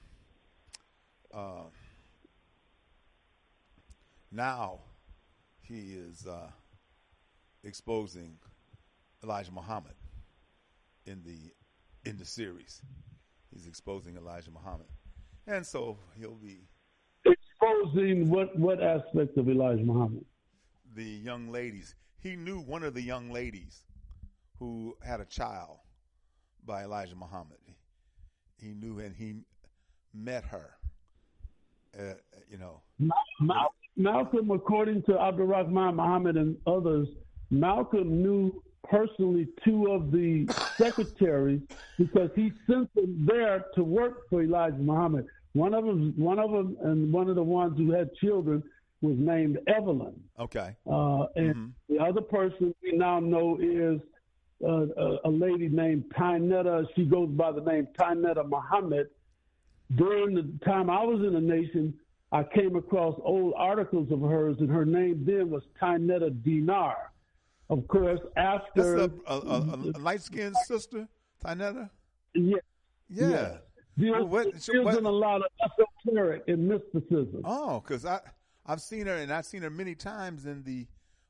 now he is exposing Elijah Muhammad in the series. He's exposing Elijah Muhammad, and so he'll be
exposing what aspect of Elijah Muhammad?
The young ladies. He knew one of the young ladies who had a child by Elijah Muhammad. He knew, and he met her. You know,
Malcolm, according to Abdurrahman Muhammad and others, Malcolm knew personally two of the secretaries because he sent them there to work for Elijah Muhammad. One of them, and one of the ones who had children was named Evelyn.
Okay.
And the other person we now know is a lady named Tainetta. She goes by the name Tainetta Muhammad. During the time I was in the nation, I came across old articles of hers, and her name then was Tainetta Dinar. Of course, after...
That's a light-skinned sister, Tainetta?
Yeah.
Yeah.
Deals in a lot of esoteric and mysticism.
Oh, because I've seen her, and I've seen her many times in the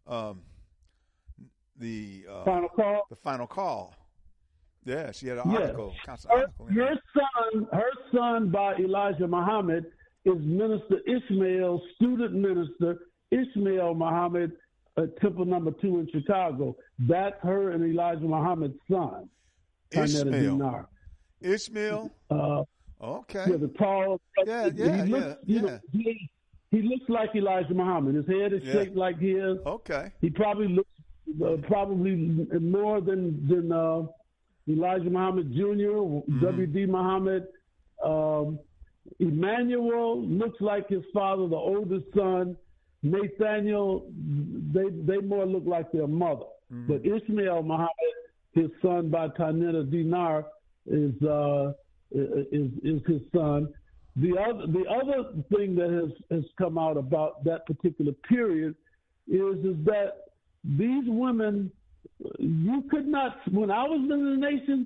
Final Call.
The Final Call. Yeah, she had an article.
Her son by Elijah Muhammad is Minister Ishmael, student minister Ishmael Muhammad at Temple Number 2 in Chicago. That's her and Elijah Muhammad's son.
Ishmael. Okay.
Yeah, the tall. He looks like Elijah Muhammad. His head is shaped like his.
Okay.
He probably looks probably more than Elijah Muhammad Jr., W.D. Muhammad. Emmanuel looks like his father, the oldest son. Nathaniel, they more look like their mother. But Ishmael Muhammad, his son by Tainetta Dinar, is his son. The other thing that has come out about that particular period is that these women, you could not, when I was in the nation,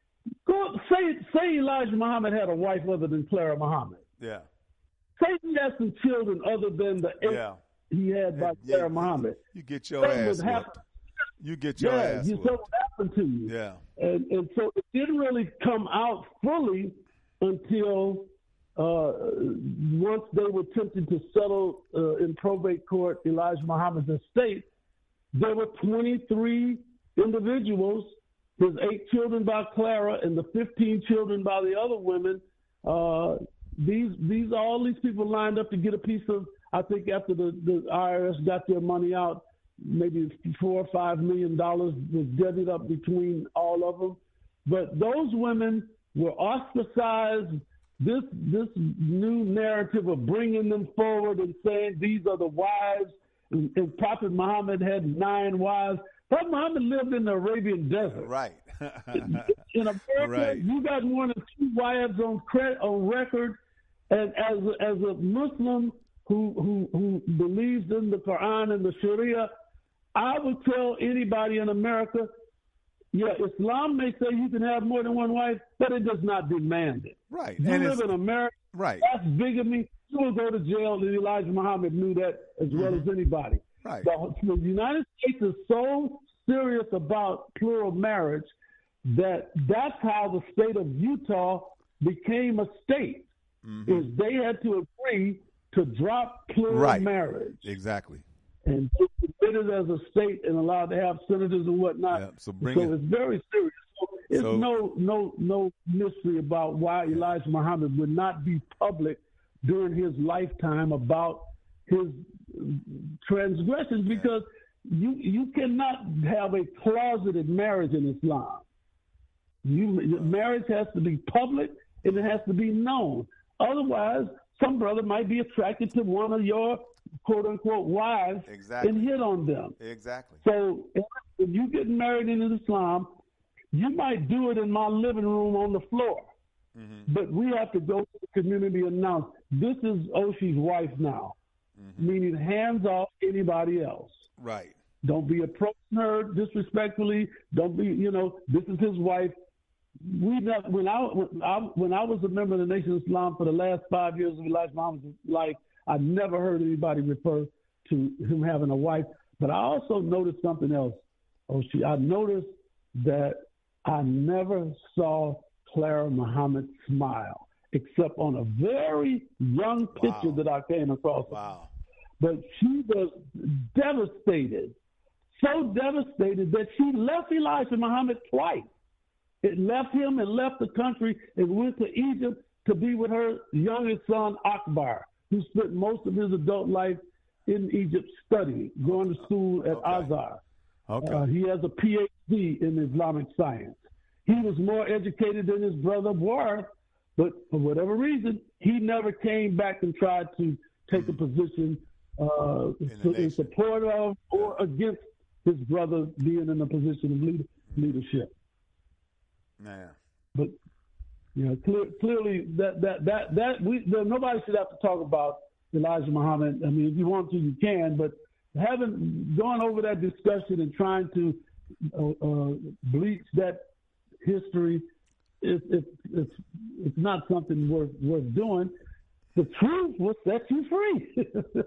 say Elijah Muhammad had a wife other than Clara Muhammad.
Yeah.
Say he had some children other than the 8 he had by Clara Muhammad.
You get your ass whooped. You get your ass whooped.
So what happened to you.
Yeah.
And so it didn't really come out fully until once they were attempting to settle in probate court Elijah Muhammad's estate. There were 23 individuals, his 8 children by Clara and the 15 children by the other women. All these people lined up to get a piece of, I think after the IRS got their money out, maybe $4 or $5 million was divvied up between all of them. But those women were ostracized. This new narrative of bringing them forward and saying these are the wives, and Prophet Muhammad had 9 wives. Prophet Muhammad lived in the Arabian desert.
Right.
In America, you got more than 2 wives on record. And as a Muslim who believes in the Quran and the Sharia, I would tell anybody in America, Islam may say you can have more than 1 wife, but it does not demand it.
Right.
You live in America.
Right.
That's bigamy. You will go to jail, and Elijah Muhammad knew that as well as anybody.
Right.
The United States is so serious about plural marriage that's how the state of Utah became a state. Is they had to agree to drop plural marriage.
Exactly.
And submitted as a state and allowed to have senators and whatnot.
Yeah, so
it's very serious. It's no mystery about why Elijah Muhammad would not be public during his lifetime about his transgressions, because you cannot have a closeted marriage in Islam. Marriage has to be public and it has to be known. Otherwise, some brother might be attracted to one of your quote-unquote wives and hit on them.
Exactly.
So if you get married in Islam, You might do it in my living room on the floor, but we have to go to the community and announce, this is Oshi's wife now, meaning hands off anybody else.
Right.
Don't be approaching her disrespectfully. Don't be, this is his wife. When I was a member of the Nation of Islam for the last 5 years of Elijah Muhammad's life, I never heard anybody refer to him having a wife. But I also noticed something else, Oshi. I noticed that I never saw Clara Muhammad smile, except on a very young picture that I came across.
Wow.
But she was devastated, so devastated that she left Elijah Muhammad twice. It left him and left the country and went to Egypt to be with her youngest son, Akbar, who spent most of his adult life in Egypt studying, going to school at Azhar. He has a PhD in Islamic science. He was more educated than his brother Warith, but for whatever reason, he never came back and tried to take a position in support of or against his brother being in a position of leadership.
Man.
But clearly nobody should have to talk about Elijah Muhammad. I mean, if you want to, you can, but having gone over that discussion and trying to bleach that history, it's not something worth doing. The truth will set you free.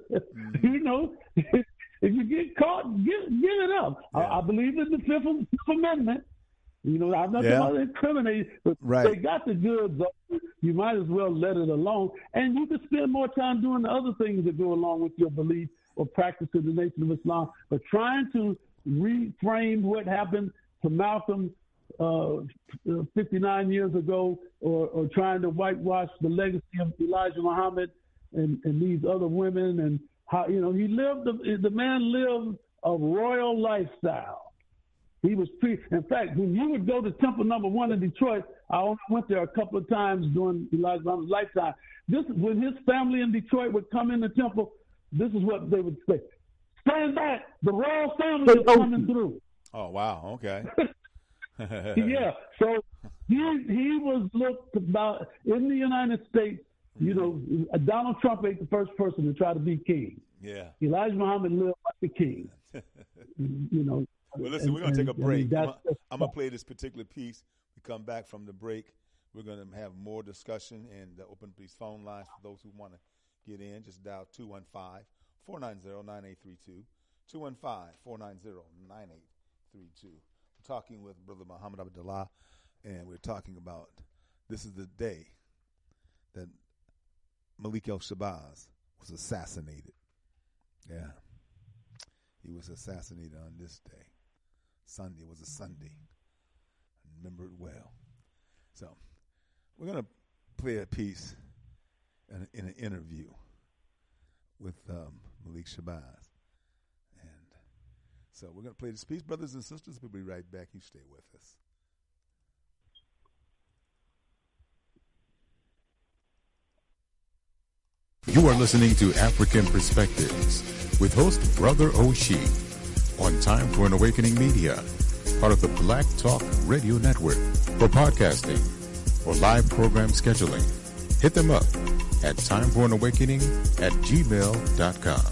If you get caught, give it up. Yeah. I believe in the Fifth Amendment. I'm not talking about incriminating, but they got the goods. You might as well let it alone. And you can spend more time doing the other things that go along with your belief or practice of the Nation of Islam. But trying to reframe what happened to Malcolm 59 years ago, or trying to whitewash the legacy of Elijah Muhammad and these other women, and how the man lived a royal lifestyle. He was in fact, when you would go to Temple Number 1 in Detroit, I only went there a couple of times during Elijah Muhammad's lifetime. When his family in Detroit would come in the temple, this is what they would say: "Stand back! The royal family is coming through." Oh
wow! Okay.
Yeah, so he was looked about in the United States. Donald Trump ain't the first person to try to be king.
Yeah,
Elijah Muhammad lived like the king.
Well, listen, we're going to take a break. I'm going to play this particular piece. We come back from the break. We're going to have more discussion and open these phone lines for those who want to get in. Just dial 215-490-9832. 215-490-9832. We're talking with Brother Muhammad Abdullah, and we're talking about this is the day that Malik El-Shabazz was assassinated. Yeah. He was assassinated on this day. Sunday was a Sunday. I remember it well. So we're going to play a piece in an interview with Malik Shabazz. And so we're going to play this piece. Brothers and sisters, we'll be right back. You stay with us.
You are listening to African Perspectives with host Brother Oshi on Time for an Awakening Media, part of the Black Talk Radio Network. For podcasting or live program scheduling, hit them up at timeforanawakening@gmail.com.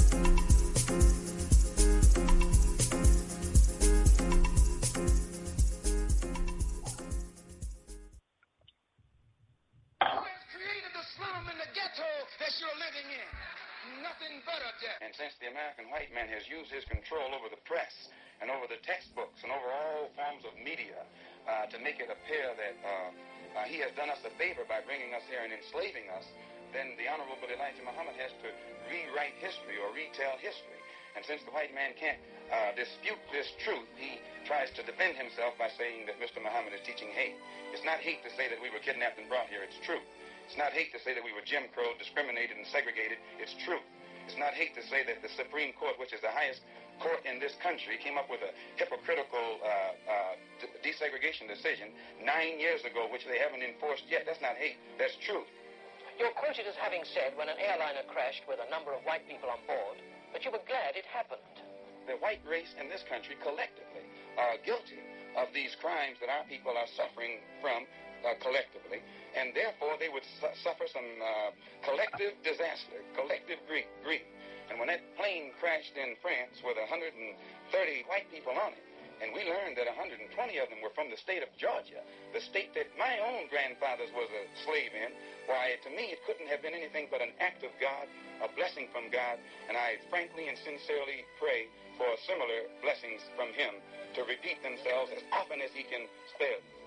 His control over the press and over the textbooks and over all forms of media to make it appear that he has done us a favor by bringing us here and enslaving us, then the Honorable Elijah Muhammad has to rewrite history or retell history. And since the white man can't dispute this truth, he tries to defend himself by saying that Mr. Muhammad is teaching hate. It's not hate to say that we were kidnapped and brought here. It's truth. It's not hate to say that we were Jim Crow, discriminated and segregated. It's truth. It's not hate to say that the Supreme Court, which is the highest court in this country, came up with a hypocritical desegregation decision 9 years ago, which they haven't enforced yet. That's not hate. That's truth.
You're quoted as having said when an airliner crashed with a number of white people on board that you were glad it happened.
The white race in this country collectively are guilty of these crimes that our people are suffering from collectively, and therefore they would suffer some collective disaster, collective grief. And when that plane crashed in France with 130 white people on it, and we learned that 120 of them were from the state of Georgia, the state that my own grandfather was a slave in, why, to me, it couldn't have been anything but an act of God, a blessing from God, and I frankly and sincerely pray for similar blessings from him to repeat themselves as often as he can spare them.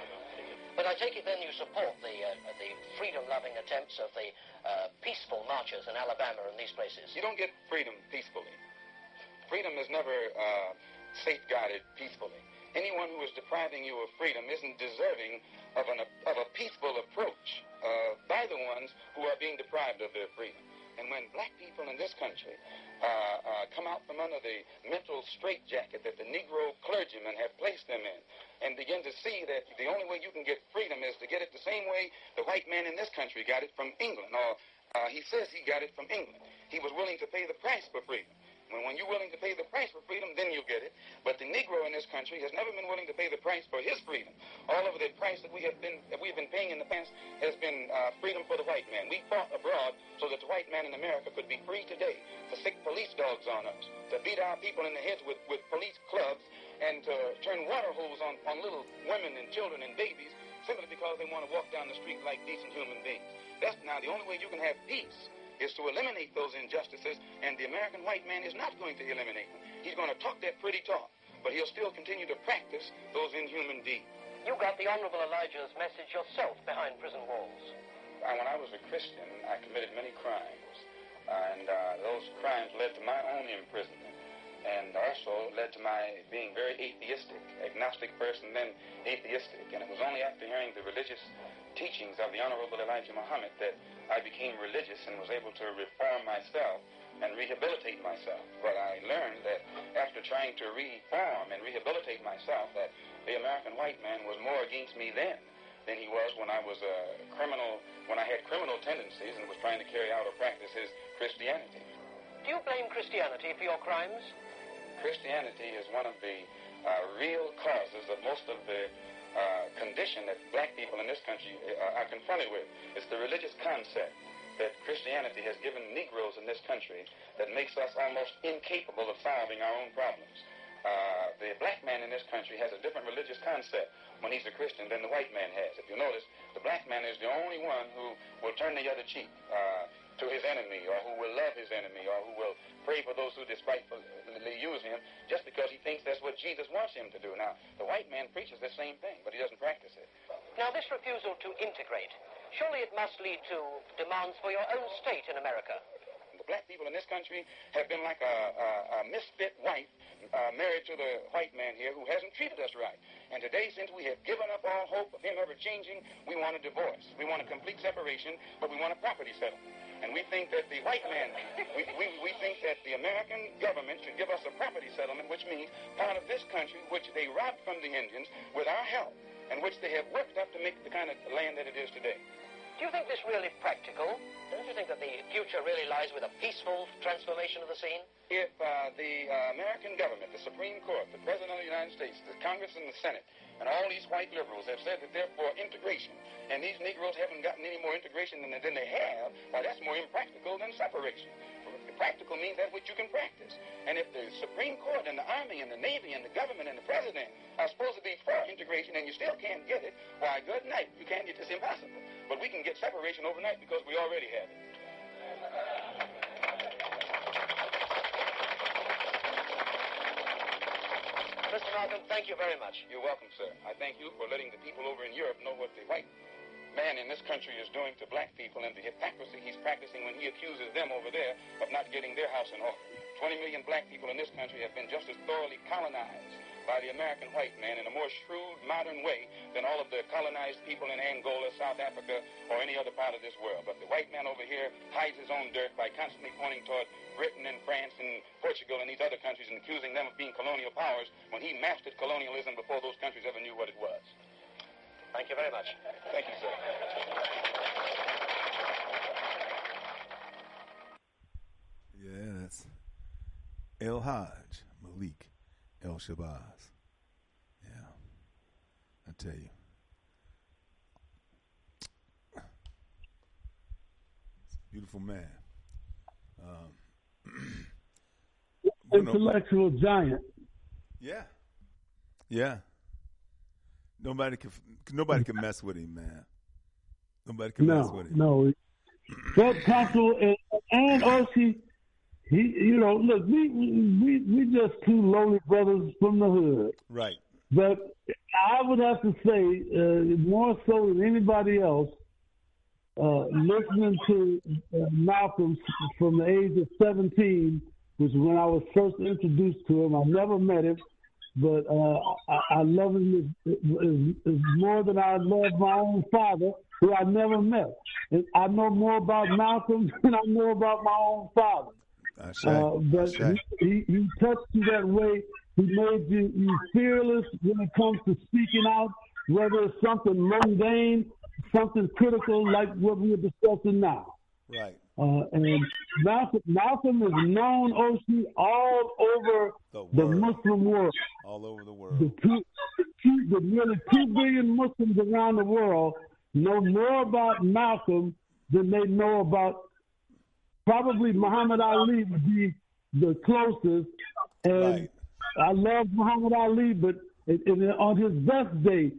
But I take it then you support the freedom-loving attempts of the peaceful marchers in Alabama and these places.
You don't get freedom peacefully. Freedom is never safeguarded peacefully. Anyone who is depriving you of freedom isn't deserving of a peaceful approach by the ones who are being deprived of their freedom. And when black people in this country come out from under the mental straitjacket that the Negro clergymen have placed them in, and begin to see that the only way you can get freedom is to get it the same way the white man in this country got it from England, or he says he got it from England. He was willing to pay the price for freedom. When you're willing to pay the price for freedom, then you get it. But the Negro in this country has never been willing to pay the price for his freedom. All of the price that we've been paying in the past has been freedom for the white man. We fought abroad so that the white man in America could be free today to sick police dogs on us, to beat our people in the heads with police clubs, and to turn water hoses on little women and children and babies simply because they want to walk down the street like decent human beings. That's now the only way you can have peace, is to eliminate those injustices, and the American white man is not going to eliminate them. He's going to talk that pretty talk, but he'll still continue to practice those inhuman deeds.
You got the Honorable Elijah's message yourself behind prison walls.
When I was a Christian, I committed many crimes, and those crimes led to my own imprisonment, and also led to my being very atheistic, agnostic first and then atheistic. And it was only after hearing the religious teachings of the Honorable Elijah Muhammad that I became religious and was able to reform myself and rehabilitate myself. But I learned that after trying to reform and rehabilitate myself, that the American white man was more against me then than he was when I was a criminal, when I had criminal tendencies and was trying to carry out or practice his Christianity.
Do you blame Christianity for your crimes?
Christianity is one of the real causes of most of the condition that black people in this country are confronted with. It's the religious concept that Christianity has given Negroes in this country that makes us almost incapable of solving our own problems. The black man in this country has a different religious concept when he's a Christian than the white man has. If you notice, the black man is the only one who will turn the other cheek to his enemy, or who will love his enemy, or who will pray for those who despitefully use him, just because he thinks that's what Jesus wants him to do. Now, the white man preaches the same thing, but he doesn't practice it.
Now, this refusal to integrate, surely it must lead to demands for your own state in America.
The black people in this country have been like a misfit wife married to the white man here who hasn't treated us right. And today, since we have given up all hope of him ever changing, we want a divorce. We want a complete separation, but we want a property settlement. And we think that the white man, we think that the American government should give us a property settlement, which means part of this country, which they robbed from the Indians with our help, and which they have worked up to make the kind of land that it is today.
Do you think this really practical? Don't you think that the future really lies with a peaceful transformation of the scene?
If the American government, the Supreme Court, the President of the United States, the Congress and the Senate, and all these white liberals have said that they're for integration, and these Negroes haven't gotten any more integration than they have, well, that's more impractical than separation. Practical means that which you can practice. And if the Supreme Court and the Army and the Navy and the government and the President are supposed to be for integration and you still can't get it, why, good night. You can't get this, impossible. But we can get separation overnight because we already have it.
Mr. Malcolm, thank you very much.
You're welcome, sir. I thank you for letting the people over in Europe know what the white man in this country is doing to black people and the hypocrisy he's practicing when he accuses them over there of not getting their house in order. 20 million black people in this country have been just as thoroughly colonized by the American white man in a more shrewd, modern way than all of the colonized people in Angola, South Africa, or any other part of this world. But the white man over here hides his own dirt by constantly pointing toward Britain and France and Portugal and these other countries and accusing them of being colonial powers when he mastered colonialism before those countries ever knew what it was.
Thank you very much.
Thank you, sir.
Yeah, that's El Hajj Malik El Shabazz. Yeah. tell you. Beautiful man.
Intellectual giant.
Yeah. Yeah. Nobody can mess with him, man. Nobody can mess with him.
No. Felt comfortable, and Oshie, look, we just two lonely brothers from the hood.
Right.
But I would have to say, more so than anybody else, listening to Malcolm from the age of 17, which is when I was first introduced to him. I never met him, but I love him as more than I love my own father, who I never met. And I know more about Malcolm than I know about my own father. But he touched you that way. He made you fearless when it comes to speaking out, whether it's something mundane, something critical like what we're discussing now.
Right.
And Malcolm is known, Oshie, all over the Muslim world.
All over the world.
The nearly 2 billion Muslims around the world know more about Malcolm than they know about probably Muhammad Ali would be the closest. And I love Muhammad Ali, but on his best day,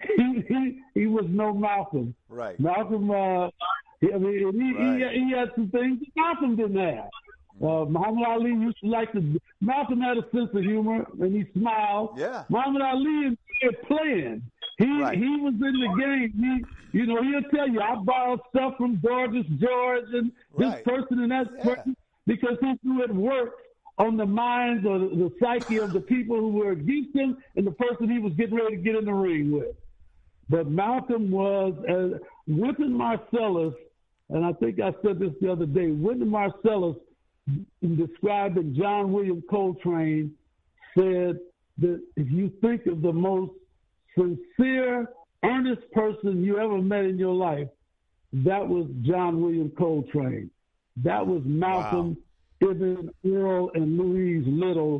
he was no Malcolm.
Right.
Malcolm, he had some things that Malcolm didn't have. Muhammad Ali used to Malcolm had a sense of humor, and he smiled.
Yeah.
Muhammad Ali is playing. He was in the game. He'll tell you, I borrowed stuff from George and this person and that person, because he knew it worked on the minds or the psyche of the people who were against him and the person he was getting ready to get in the ring with. But Malcolm was, Wynton Marsalis, and I think I said this the other day, Wynton Marsalis, describing John William Coltrane, said that if you think of the most sincere, earnest person you ever met in your life, that was John William Coltrane. That was Malcolm, Ibn, Earl, and Louise Little.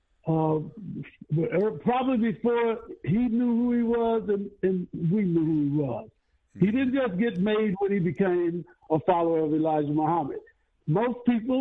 Probably before he knew who he was and we knew who he was. He didn't just get made when he became a follower of Elijah Muhammad. A lot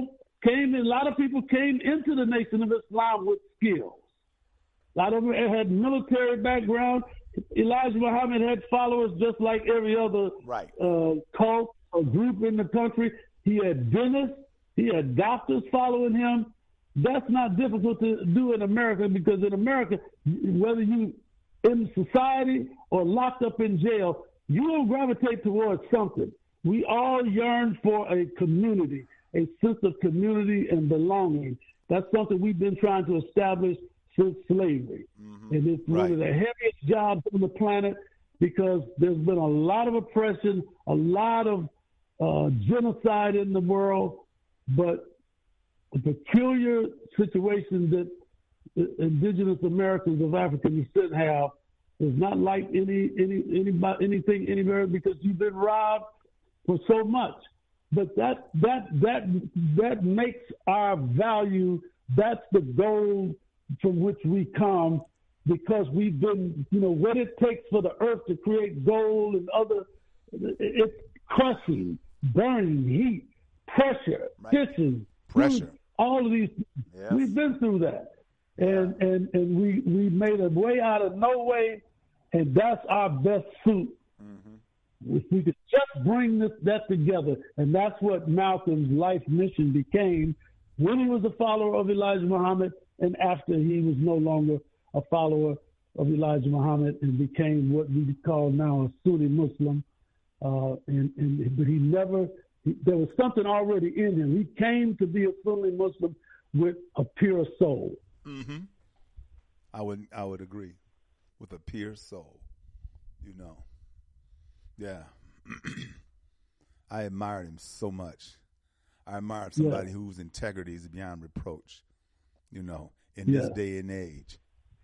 of people came into the Nation of Islam with skills. A lot of them had military background. Elijah Muhammad had followers just like every other cult or group in the country. He had dentists. He had doctors following him. That's not difficult to do in America, because in America, whether you in society or locked up in jail, you will gravitate towards something. We all yearn for a community, a sense of community and belonging. That's something we've been trying to establish since slavery. Mm-hmm. And it's one of the heaviest jobs on the planet, because there's been a lot of oppression, a lot of genocide in the world, but a peculiar situation that indigenous Americans of African descent have is not like anything anywhere, because you've been robbed for so much. But that makes our value. That's the goal from which we come, because we've been, what it takes for the earth to create gold and other, it's crushing, burning, heat, pressure, fishing,
pressure.
All of these, we've been through that. And we made a way out of no way, and that's our best suit. Mm-hmm. If we could just bring that together, and that's what Malcolm's life mission became when he was a follower of Elijah Muhammad, and after he was no longer a follower of Elijah Muhammad and became what we call now a Sunni Muslim. But he never. There was something already in him. He came to be a Sunni Muslim with a pure soul.
Mm-hmm. I would agree, with a pure soul. Yeah. I admired him so much. I admired somebody whose integrity is beyond reproach. In this day and age.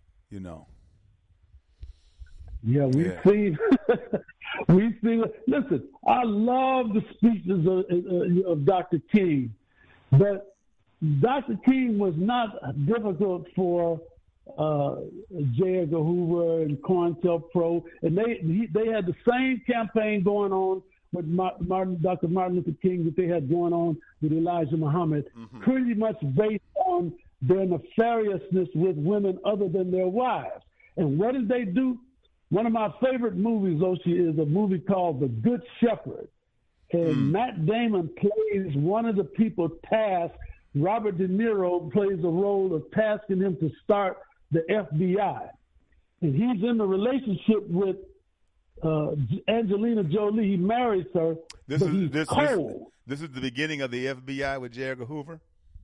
Yeah, we've seen. Listen, I love the speeches of Dr. King, but Dr. King was not difficult for J. Edgar Hoover and COINTELPRO, and they had the same campaign going on with Dr. Martin Luther King that they had going on with Elijah Muhammad, pretty much based on their nefariousness with women other than their wives. And what did they do? One of my favorite movies, Oshie, is a movie called The Good Shepherd. And Matt Damon plays one of the people tasked. Robert De Niro plays the role of tasking him to start the FBI. And he's in a relationship with Angelina Jolie. He marries her,
This is the beginning of the FBI with J. Edgar Hoover?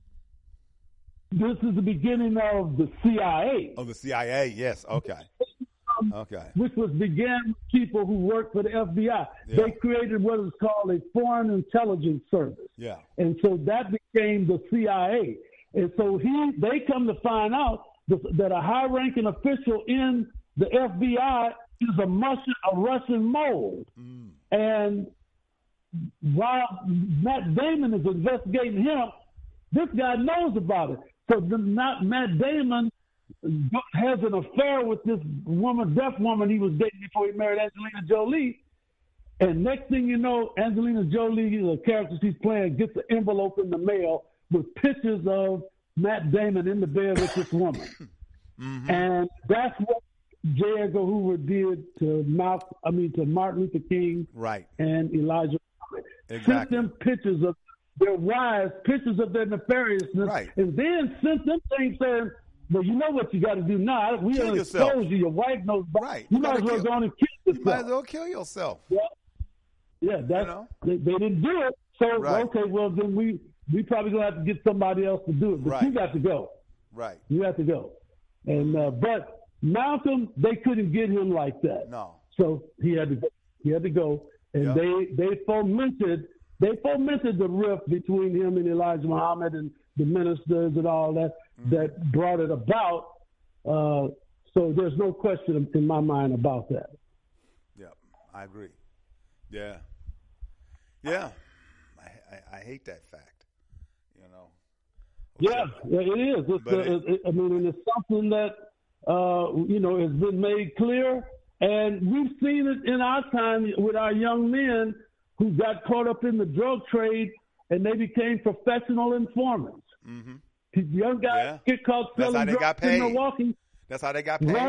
This is the beginning of the CIA.
Oh, the CIA, yes. Okay.
Which began with people who worked for the FBI.
Yeah.
They created what is called a foreign intelligence service.
Yeah.
And so that became the CIA. And so they come to find out that a high-ranking official in the FBI is a Russian mole. And while Matt Damon is investigating him, this guy knows about it. So Matt Damon has an affair with this deaf woman he was dating before he married Angelina Jolie. And next thing you know, Angelina Jolie, the character she's playing, gets an envelope in the mail with pictures of Matt Damon in the bed with this woman. And that's what J. Edgar Hoover did to Martin Luther King and Elijah Muhammad. Sent them pictures of their wives, pictures of their nefariousness, and then sent them things saying, well, you know what you got to do now. We don't expose you. Your wife knows. You might as well go on and kill yourself.
You might as well kill yourself.
Yeah, they didn't do it. So, okay, well, then we probably going to have to get somebody else to do it. But you got to go.
Right.
You have to go. And but Malcolm, they couldn't get him like that.
No.
So he had to go. He had to go. And they fomented the rift between him and Elijah Muhammad and the ministers and all that that brought it about. So there's no question in my mind about that.
Yeah, I agree. Yeah. Yeah. I hate that fact, you know.
Yeah, it is. It's something that, has been made clear. And we've seen it in our time with our young men who got caught up in the drug trade and they became professional informants. Young guys get caught selling drugs in Milwaukee.
That's how they got paid.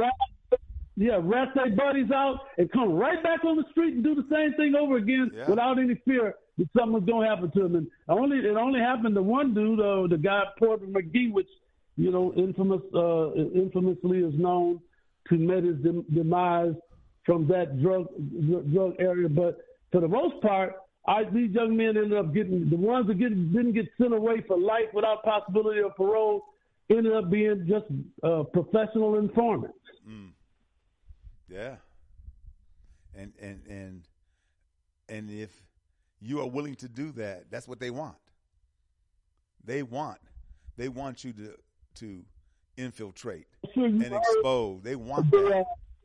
Rat their buddies out and come right back on the street and do the same thing over again without any fear that something's going to happen to them. And it only happened to one dude, the guy Porter McGee, which, infamously is known to met his demise from that drug area. But for the most part, these young men ended up getting, the ones that didn't get sent away for life without possibility of parole, ended up being just professional informants.
Yeah. And if you are willing to do that, that's what they want. They want you to infiltrate and expose. They want that.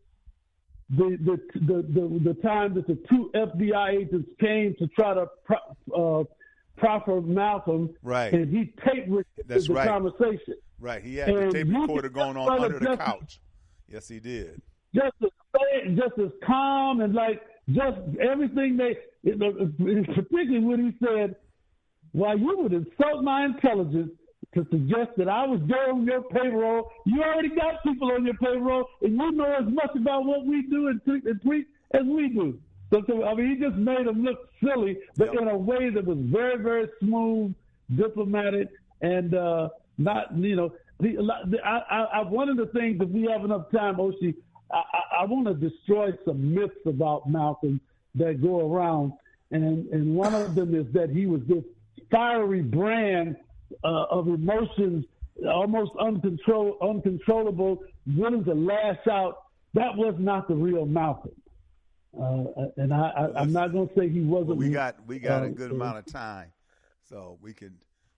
The time that the two FBI agents came to try to proffer Malcolm, and he taped the conversation.
Right, he had the tape recorder going on under the couch. Yes, he did.
Just as calm and just everything particularly when he said, "While you would insult my intelligence to suggest that I was there on your payroll, you already got people on your payroll, and you know as much about what we do and tweet as we do." So, he just made them look silly, but in a way that was very, very smooth, diplomatic, and not, one of the things, if we have enough time, Oshie, I want to destroy some myths about Malcolm that go around, and one of them is that he was this fiery brand of emotions, almost uncontrollable, willing to lash out. That was not the real Malcolm. And I'm not going to say he wasn't.
We got a good amount of time, so we can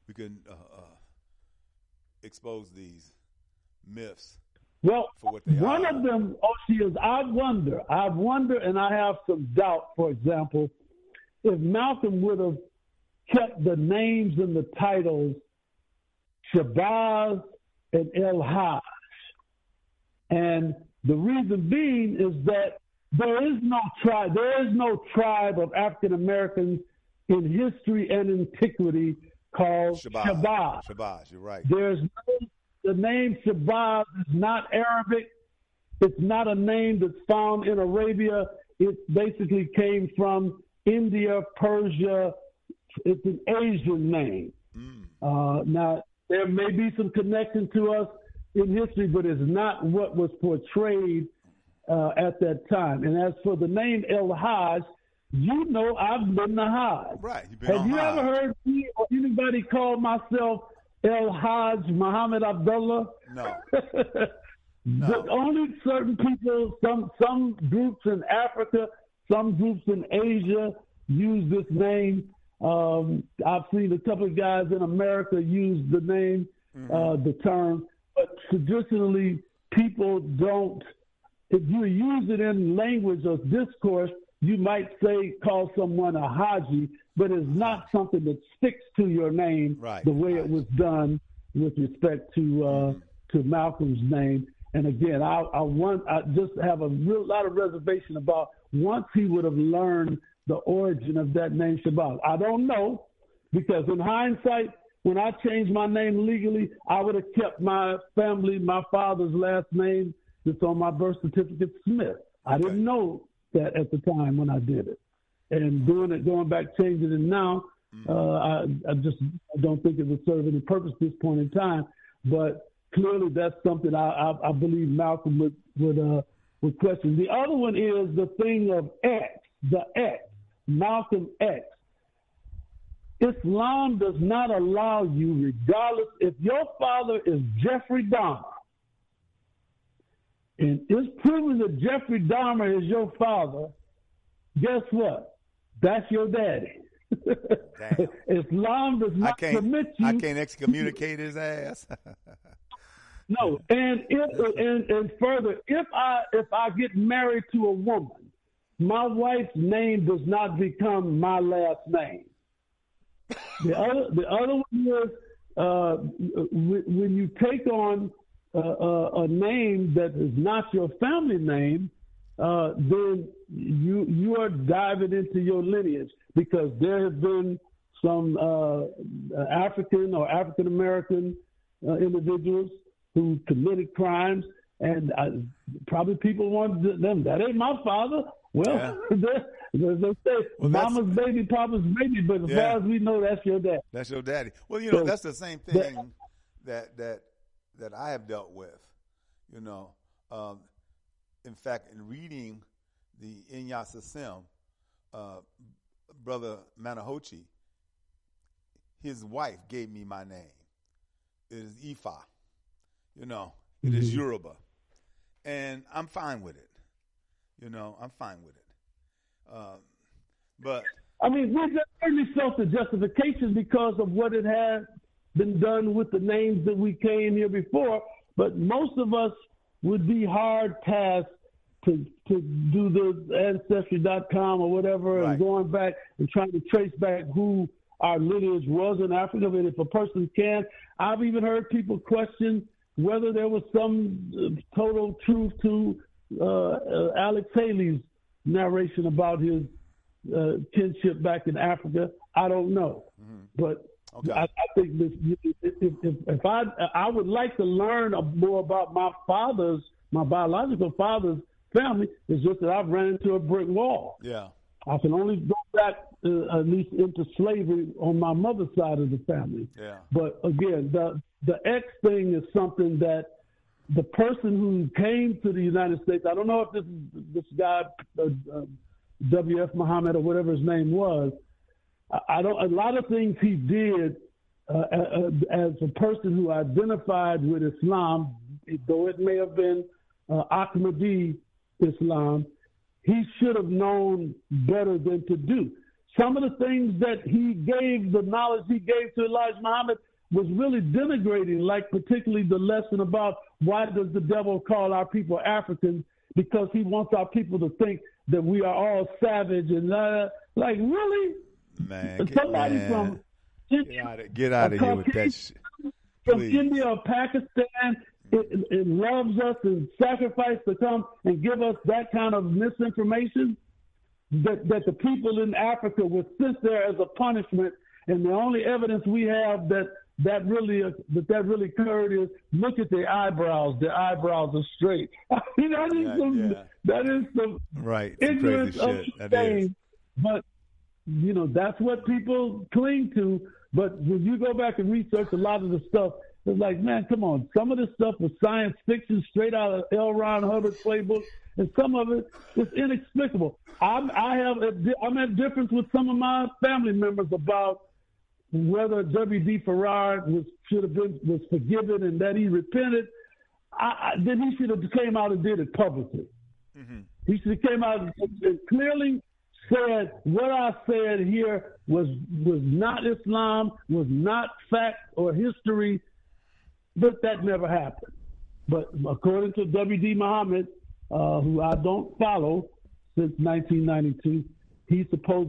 expose these myths.
Well,
for what they
one
are.
of them, Oshie, is I wonder, and I have some doubt, for example, if Malcolm would have kept the names and the titles Shabazz and El Haj. And the reason being is that there is no tribe of African Americans in history and antiquity called Shabazz.
Shabazz, you're right.
The name Shabazz is not Arabic. It's not a name that's found in Arabia. It basically came from India, Persia. It's an Asian name. Now, there may be some connection to us in history, but it's not what was portrayed at that time. And as for the name El Hajj, you know I've been the Hajj. Right. Have you ever heard me or anybody call myself El Hajj Muhammad Abdullah?
No.
No. But only certain people, some groups in Africa, some groups in Asia use this name. I've seen a couple of guys in America use the name, the term, but traditionally people don't. If you use it in language or discourse, you might call someone a Haji, but it's not something that sticks to your name the way it was done with respect to Malcolm's name. And again, I just have a lot of reservation about once he would have learned the origin of that name Shabazz. I don't know, because in hindsight, when I changed my name legally, I would have kept my father's last name that's on my birth certificate, Smith. I didn't know that at the time when I did it. And going back, changing it now, I don't think it would serve any purpose at this point in time. But clearly, that's something I believe Malcolm would question. The other one is the thing of X, Malcolm X. Islam does not allow you, regardless, if your father is Jeffrey Dahmer, and it's proven that Jeffrey Dahmer is your father, guess what? That's your daddy. Islam does not permit you.
I can't excommunicate his ass.
No, and further, if I get married to a woman, my wife's name does not become my last name. The other one is when you take on a name that is not your family name, then you are diving into your lineage, because there have been some African or African American individuals who committed crimes, and probably people want them. That ain't my father. Well, they say mama's baby, papa's baby, but as far as we know, that's your dad.
That's your daddy. Well, so, that's the same thing that I have dealt with. In fact, in reading the Inyas Assim, Brother Manahochi, his wife gave me my name. It is Ifa. It is Yoruba. And I'm fine with it. I'm fine with it. But
I mean, we certainly felt the justification because of what it had been done with the names that we came here before. But most of us would be hard tasked to do the Ancestry.com or whatever, and going back and trying to trace back who our lineage was in Africa. And if a person can, I've even heard people question whether there was some total truth to Alex Haley's narration about his kinship back in Africa. I don't know, but I think if I would like to learn more about my biological father's family. It's just that I've ran into a brick wall.
Yeah,
I can only go back at least into slavery on my mother's side of the family.
Yeah,
but again, the X thing is something that the person who came to the United States, I don't know if this guy, W.F. Muhammad or whatever his name was, a lot of things he did as a person who identified with Islam, though it may have been Ahmadi Islam, he should have known better than to do. Some of the things that the knowledge he gave to Elijah Muhammad was really denigrating, like particularly the lesson about why does the devil call our people Africans? Because he wants our people to think that we are all savage and like, really?
Man,
somebody from
get out of here with that shit.
From India or Pakistan it loves us and sacrificed to come and give us that kind of misinformation, that the people in Africa were sent there as a punishment, and the only evidence we have that really occurred is look at their eyebrows. Their eyebrows are straight. I mean, that is some
right
ignorance of
shit.
shame. But that's what people cling to. But when you go back and research a lot of the stuff, it's like, man, come on. Some of this stuff was science fiction straight out of L. Ron Hubbard's playbook, and some of it is inexplicable. I'm at difference with some of my family members about whether W.D. Farrar was forgiven and that he repented. Then he should have came out and did it publicly. Mm-hmm. He should have came out and clearly said what I said here was not Islam, was not fact or history, but that never happened. But according to W.D. Muhammad, who I don't follow since 1992, he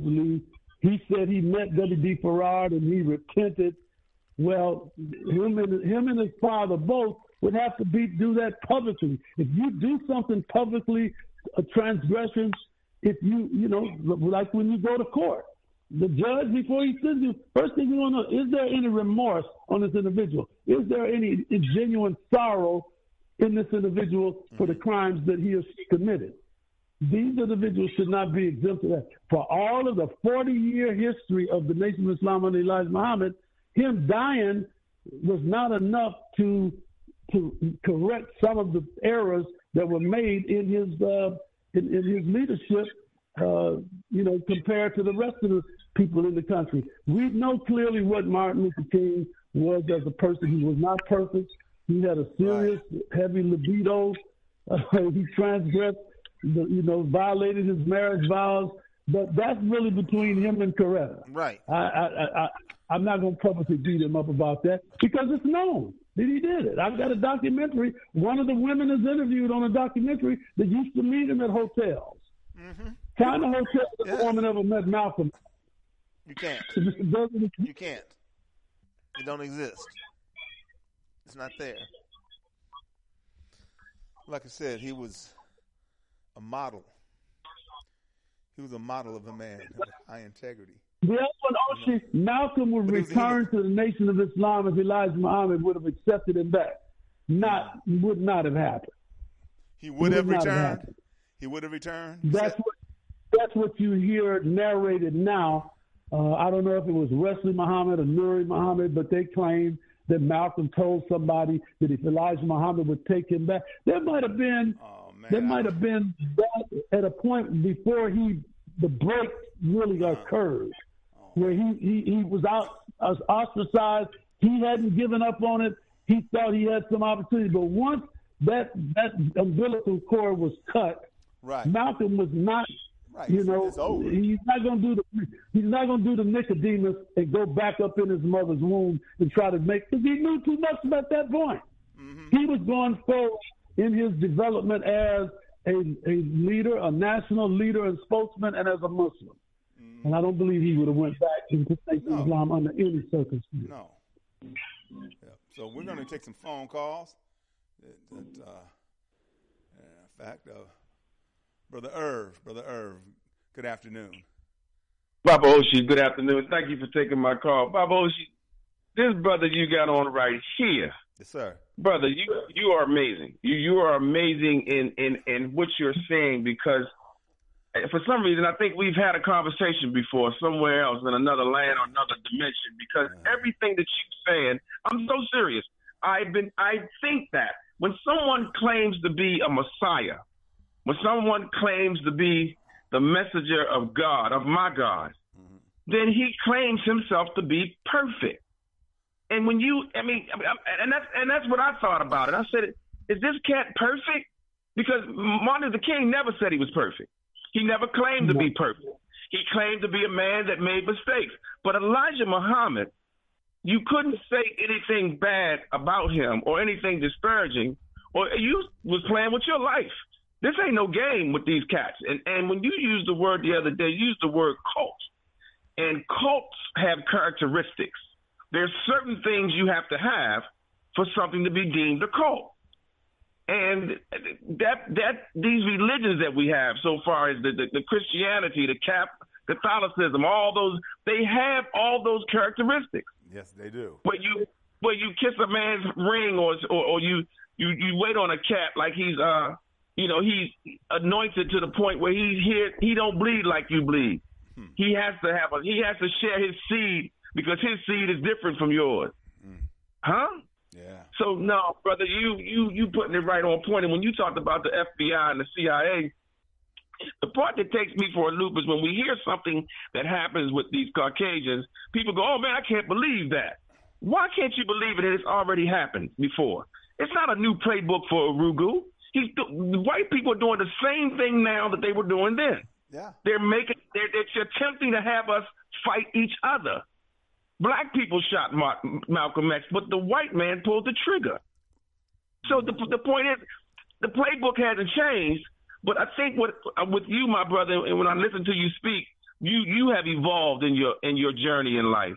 said he met W.D. Farrar and he repented. Well, him and his father both would have to do that publicly. If you do something publicly, a transgression, if you like when you go to court, the judge, before he sends you, first thing you want to know, is there any remorse on this individual? Is there any genuine sorrow in this individual for the crimes that he or she committed? These individuals should not be exempt of that. For all of the 40-year history of the Nation of Islam under Elijah Muhammad, him dying was not enough to correct some of the errors that were made in his leadership, compared to the rest of the people in the country. We know clearly what Martin Luther King was as a person. He was not perfect. He had a serious, heavy libido. He transgressed, violated his marriage vows. But that's really between him and Coretta.
Right.
I'm not going to publicly beat him up about that because it's known that he did it. I've got a documentary. One of the women is interviewed on a documentary that used to meet him at hotels. Mm-hmm. Kind of hotel that the woman ever met Malcolm.
You can't. You can't. It don't exist. It's not there. Like I said, he was a model. He was a model of a man of high integrity.
The other one, Malcolm would return to the Nation of Islam if Elijah Muhammad would have accepted him back. Would not have happened.
He would have returned. He would have returned.
That's what you hear narrated now. I don't know if it was Wesley Muhammad or Nuri Muhammad, but they claim that Malcolm told somebody that if Elijah Muhammad would take him back, there might have been that at a point before the break really occurred, where he was ostracized. He hadn't given up on it. He thought he had some opportunity, but once that umbilical cord was cut, Malcolm was not. Right. He's not going to do the Nicodemus and go back up in his mother's womb and try to because he knew too much at that point. Mm-hmm. He was going forward in his development as a leader, a national leader and spokesman, and as a Muslim. Mm-hmm. And I don't believe he would have went back into Islam under any circumstance.
No. Yeah. So we're going to take some phone calls. In fact, Brother Irv, good afternoon.
Baba Oshie, good afternoon. Thank you for taking my call. Baba Oshie, this brother you got on right here.
Yes, sir.
Brother, you are amazing. You are amazing in what you're saying, because for some reason I think we've had a conversation before somewhere else in another land or another dimension, because everything that you're saying, I'm so serious. I think that when someone claims to be a Messiah, when someone claims to be the messenger of God, of my God, then he claims himself to be perfect. And when that's what I thought about it. I said, is this cat perfect? Because Martin Luther King never said he was perfect. He never claimed to be perfect. He claimed to be a man that made mistakes. But Elijah Muhammad, you couldn't say anything bad about him or anything disparaging, or you was playing with your life. This ain't no game with these cats. And when you used the word the other day, you used the word cult. And cults have characteristics. There's certain things you have to have for something to be deemed a cult. And that these religions that we have so far is the Christianity, the Catholicism, all those, they have all those characteristics.
Yes, they do.
Where you kiss a man's ring, or you wait on a cat like he's he's anointed to the point where he don't bleed like you bleed. He has to share his seed because his seed is different from yours. Huh?
Yeah.
So no, brother, you putting it right on point. And when you talked about the FBI and the CIA, the part that takes me for a loop is when we hear something that happens with these Caucasians, people go, "Oh man, I can't believe that." Why can't you believe it? It's already happened before. It's not a new playbook for Urugu. White people are doing the same thing now that they were doing then.
Yeah.
They're attempting to have us fight each other. Black people shot Malcolm X, but the white man pulled the trigger. So the point is, the playbook hasn't changed. But I think with you, my brother, and when I listen to you speak, you have evolved in your journey in life.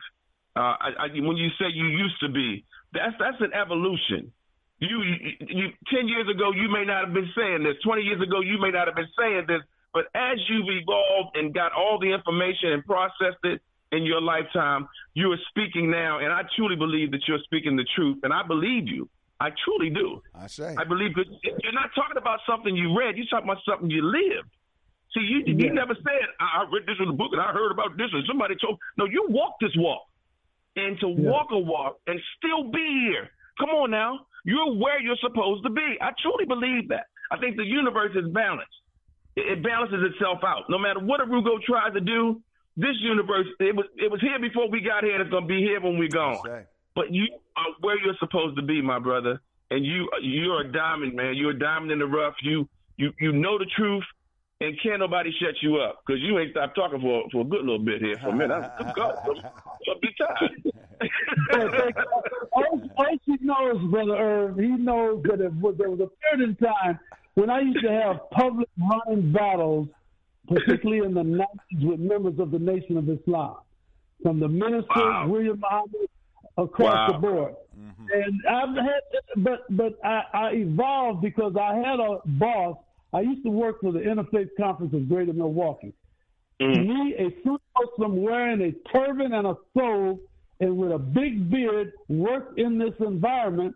When you say you used to be, that's an evolution. You 10 years ago, you may not have been saying this. 20 years ago, you may not have been saying this. But as you've evolved and got all the information and processed it in your lifetime, you are speaking now, and I truly believe that you're speaking the truth, and I believe you. I truly do. I believe that you're not talking about something you read. You're talking about something you lived. See, you never said, I read this in the book and I heard about this and somebody told. No, you walked this walk. And to walk a walk and still be here. Come on now. You're where you're supposed to be. I truly believe that. I think the universe is balanced. It balances itself out. No matter what Urugu tries to do, this universe, it was here before we got here, and it's going to be here when we're gone. But you are where you're supposed to be, my brother. And you're a diamond, man. You're a diamond in the rough. You know the truth, and can't nobody shut you up because you ain't stopped talking for a good little bit here for a minute. I'll be tired.
He knows, Brother Irv. He knows that there was a period in time when I used to have public running battles, particularly in the 90s, with members of the Nation of Islam, from the minister, William Muhammad, across the board. And I've had, I evolved because I had a boss. I used to work for the Interfaith Conference of Greater Milwaukee. Me, a Sunni Muslim wearing a turban and a stole and with a big beard, worked in this environment.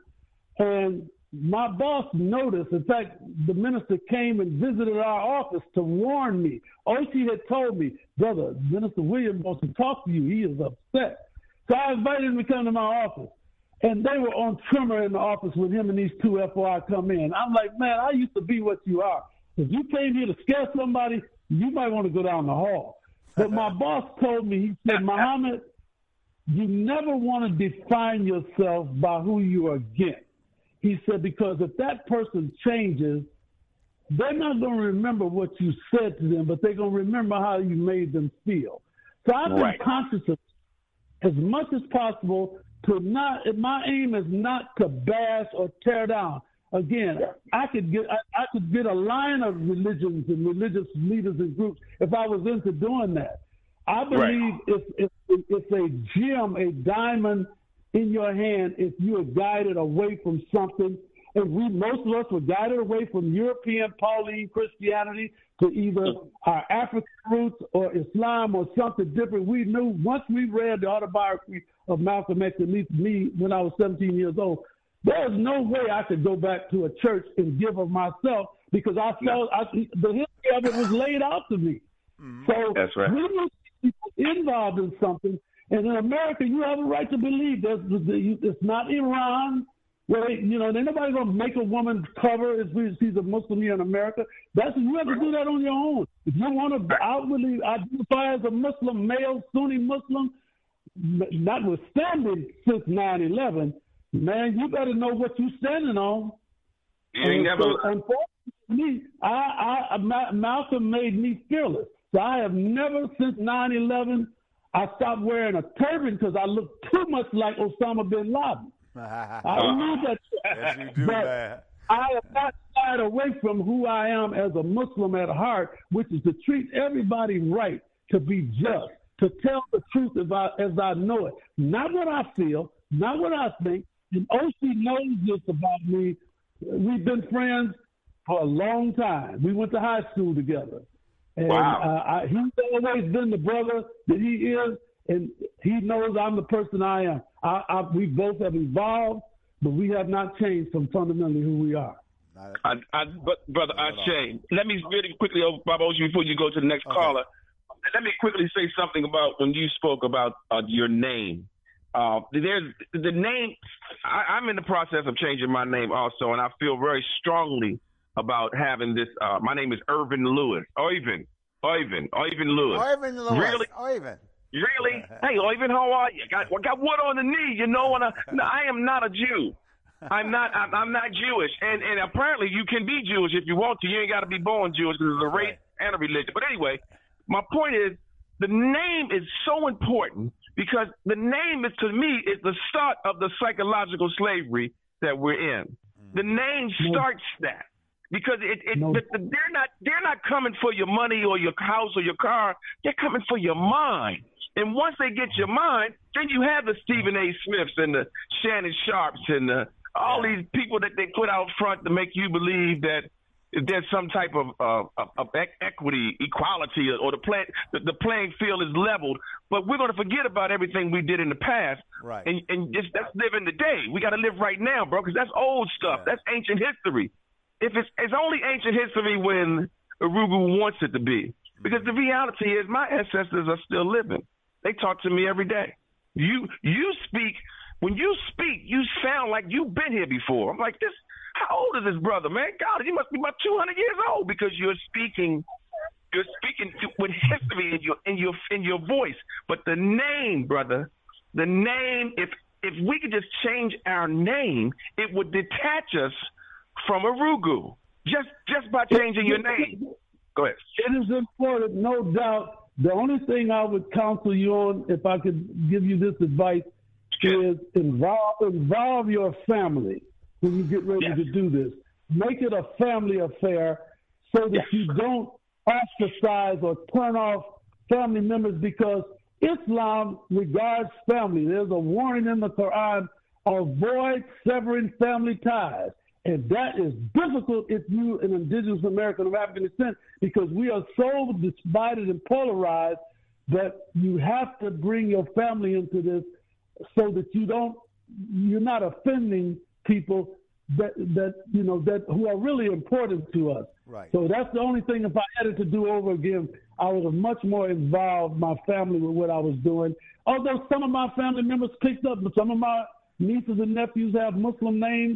And my boss noticed. In fact, the minister came and visited our office to warn me. Oshie had told me, "Brother, Minister Williams wants to talk to you. He is upset." So I invited him to come to my office. And they were on trimmer in the office with him and these two FOI come in. I'm like, "Man, I used to be what you are. If you came here to scare somebody, you might want to go down the hall." But my boss told me, he said, "Muhammad, you never want to define yourself by who you are against." He said, because if that person changes, they're not going to remember what you said to them, but they're going to remember how you made them feel. So I've been conscious of as much as possible to not, my aim is not to bash or tear down. Again, I could get a line of religions and religious leaders and groups if I was into doing that. I believe it's a gem, a diamond in your hand if you are guided away from something. And most of us were guided away from European Pauline Christianity to either our African roots or Islam or something different. We knew once we read the autobiography of Malcolm X, at least me, when I was 17 years old, there was no way I could go back to a church and give of myself because I felt the history of it was laid out to me. So we need people involved in something. And in America, you have a right to believe it's not Iran. Well, ain't nobody gonna make a woman cover if she's a Muslim here in America. You have to do that on your own. If you want to outwardly identify as a Muslim, male, Sunni Muslim, notwithstanding since 9/11, man, you better know what you're standing on. Unfortunately, Malcolm made me fearless. So I have never, since 9/11, I stopped wearing a turban because I looked too much like Osama bin Laden. I knew that.
Yes, you do, man.
I have not shied away from who I am as a Muslim at heart, which is to treat everybody right, to be just, to tell the truth as I know it. Not what I feel, not what I think. And Oshie knows this about me. we've been friends for a long time. We went to high school together. And
wow.
He's always been the brother that he is, and he knows I'm the person I am. We both have evolved, but we have not changed from fundamentally who we are.
Brother Ashe, let me really quickly, Baba Oshi, before you go to the next caller, let me quickly say something about when you spoke about your name. There's the name. I'm in the process of changing my name also, and I feel very strongly about having this. My name is Irvin Lewis. Oivin Lewis.
Oivin Lewis.
Really?
Oivin.
Really? Hey, Oivin, how are you? Got wood on the knee, you know. And I am not a Jew. I'm not Jewish, and apparently you can be Jewish if you want to. You ain't got to be born Jewish because it's a race and a religion. But anyway, my point is the name is so important because the name is, to me, is the start of the psychological slavery that we're in. The name starts that because they're not coming for your money or your house or your car. They're coming for your mind. And once they get your mind, then you have the Stephen A. Smiths and the Shannon Sharps and all these people that they put out front to make you believe that there's some type of equity, equality, or the playing field is leveled. But we're going to forget about everything we did in the past,
right?
And just let's live in the day. We got to live right now, bro, because that's old stuff. That's ancient history. If it's only ancient history when Urugu wants it to be, because the reality is my ancestors are still living. They talk to me every day. You speak. When you speak, you sound like you've been here before. I'm like, how old is this brother, man? God, he must be about 200 years old because you're speaking with history in your voice. But the name, brother, if we could just change our name, it would detach us from Urugu. Just by changing your name. Go ahead.
It is important, no doubt. The only thing I would counsel you on, if I could give you this advice, is involve your family when you get ready to do this. Make it a family affair so that you don't ostracize or turn off family members, because Islam regards family. There's a warning in the Quran: avoid severing family ties. And that is difficult if you an indigenous American of African descent, because we are so divided and polarized that you have to bring your family into this so that you're not offending people that who are really important to us.
Right.
So that's the only thing. If I had it to do over again, I would have much more involved my family with what I was doing. Although some of my family members picked up, but some of my nieces and nephews have Muslim names.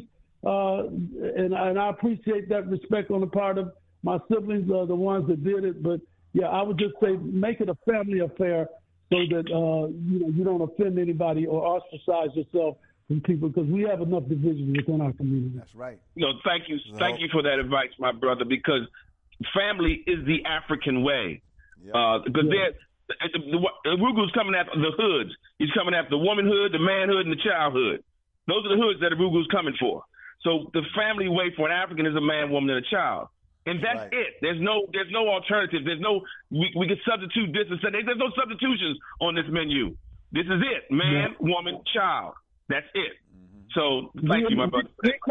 And I appreciate that respect on the part of my siblings, the ones that did it. But yeah, I would just say make it a family affair so that you don't offend anybody or ostracize yourself from people, because we have enough division within our community.
That's right.
No, thank you for that advice, my brother. Because family is the African way. Because Urugu's coming after the hoods. He's coming after the womanhood, the manhood, and the childhood. Those are the hoods that Urugu's coming for. So the family way for an African is a man, woman, and a child. And that's it. There's no alternative. We can substitute this and say there's no substitutions on this menu. This is it. Man, woman, child. That's it. So thank you, my brother.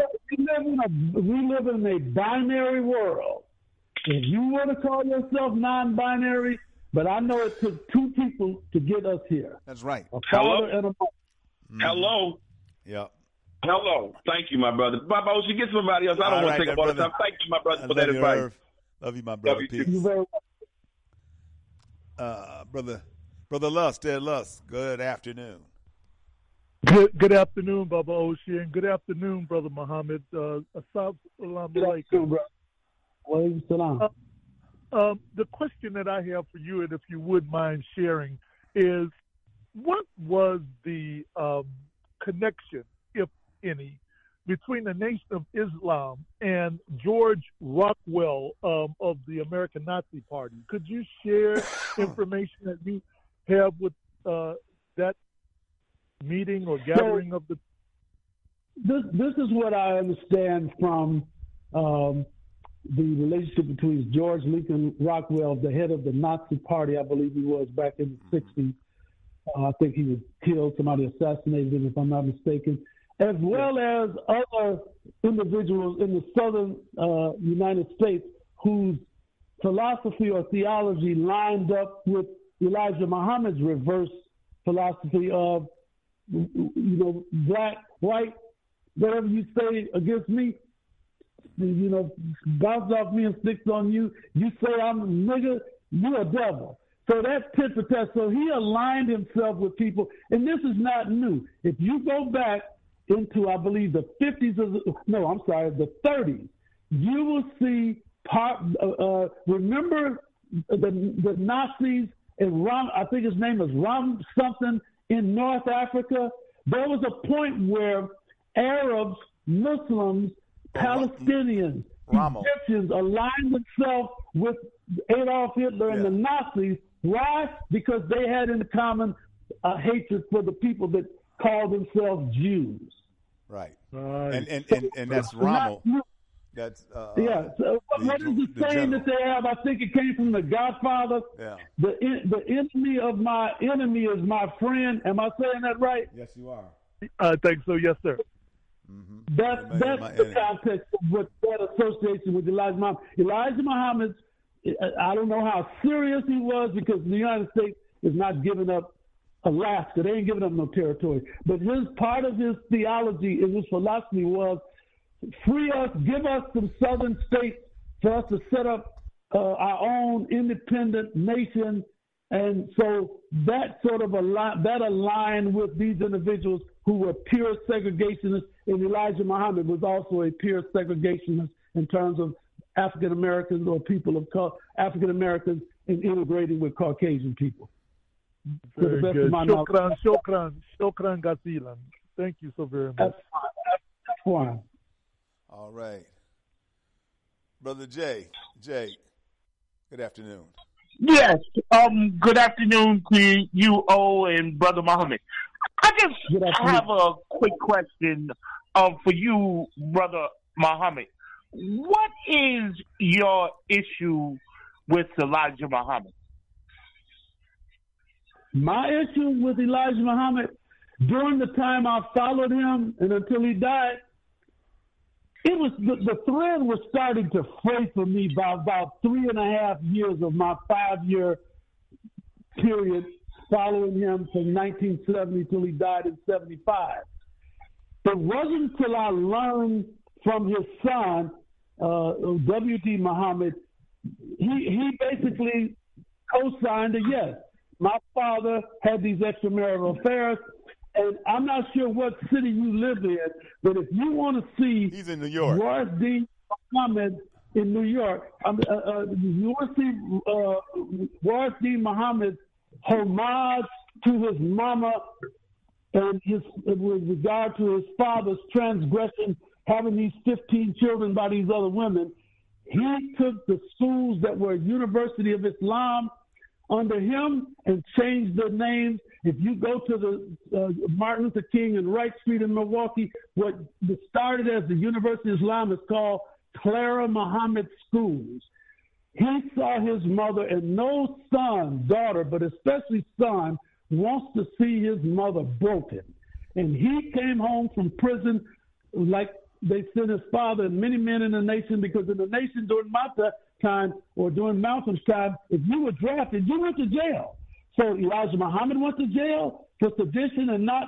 We live in a binary world. If you want to call yourself non-binary, but I know it took two people to get us here.
That's right.
A father and a mother.
Hello.
Yep.
Hello. Thank you, my brother. Baba, you get somebody else. I don't want to take up all the time. Thank you, my brother, for that advice.
Irv. Love you, my brother.
Thank you very
much. Brother Lust, Ed Lust, good afternoon.
Good afternoon, Baba Oshi, and good afternoon, Brother Muhammad. Assalamu alaikum. The question that I have for you, and if you would mind sharing, is what was the connection, if any, between the Nation of Islam and George Rockwell of the American Nazi Party? Could you share information that you have with that meeting or gathering of the?
This is what I understand from the relationship between George Lincoln Rockwell, the head of the Nazi Party, I believe he was back in the 60s. I think he was killed, somebody assassinated him, if I'm not mistaken. as well as other individuals in the southern United States whose philosophy or theology lined up with Elijah Muhammad's reverse philosophy of, black, white, whatever you say against me, bounce off me and sticks on you. You say I'm a nigga, you a devil. So that's tit for tat. So he aligned himself with people, and this is not new. If you go back into, I believe, the 50s, the 30s, you will see remember the Nazis in I think his name is Ram something in North Africa. There was a point where Arabs, Muslims, Palestinians, Egyptians aligned themselves with Adolf Hitler and the Nazis. Why? Because they had in common a hatred for the people that called themselves Jews.
Right. And that's Rommel. That's
So what is the saying that they have? I think it came from The Godfather. Yeah. The enemy of my enemy is my friend. Am I saying that right?
Yes, you are.
I think so. Yes, sir.
Mm-hmm. That's the context of what that association with Elijah Muhammad. Elijah Muhammad, I don't know how serious he was, because the United States is not giving up Alaska. They ain't giving up no territory. But part of his theology and his philosophy was, free us, give us some southern states for us to set up our own independent nation. And so that sort of aligned with these individuals who were pure segregationists, and Elijah Muhammad was also a pure segregationist in terms of African Americans or people of African Americans and integrating with Caucasian people.
Very good. Shukran Gazilan. Thank you so very much.
That's fine.
All right. Brother Jay, good afternoon.
Yes, good afternoon to you, O, and Brother Muhammad. I have a quick question for you, Brother Muhammad. What is your issue with Elijah Muhammad?
My issue with Elijah Muhammad, during the time I followed him and until he died, it was the thread was starting to fray for me by about 3.5 years of my 5-year period following him from 1970 till he died in 75. It wasn't until I learned from his son, W.D. Muhammad, he basically co-signed a yes. My father had these extramarital affairs, and I'm not sure what city you live in, but if you want to see,
he's in New York.
Royce D. Muhammad in New York, you want to see Royce D. Muhammad's homage to his mama and with regard to his father's transgression, having these 15 children by these other women. He took the schools that were University of Islam under him and changed their names. If you go to the Martin Luther King and Wright Street in Milwaukee, what started as the University of Islam is called Clara Muhammad Schools. He saw his mother, and no son, daughter, but especially son, wants to see his mother broken. And he came home from prison like they sent his father and many men in the nation, because in the nation during my time or during Malcolm's time, if you were drafted, you went to jail. So Elijah Muhammad went to jail for sedition and not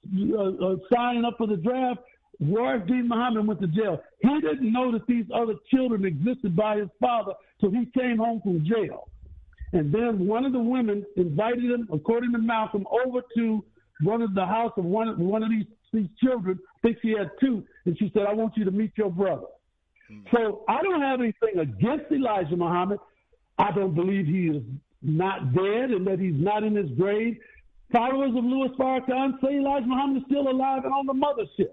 signing up for the draft. Royce D. Muhammad went to jail. He didn't know that these other children existed by his father till he came home from jail. And then one of the women invited him, according to Malcolm, over to the house of one of these children. I think she had 2, and she said, "I want you to meet your brother." So I don't have anything against Elijah Muhammad. I don't believe he is not dead and that he's not in his grave. Followers of Louis Farrakhan say Elijah Muhammad is still alive and on the mothership.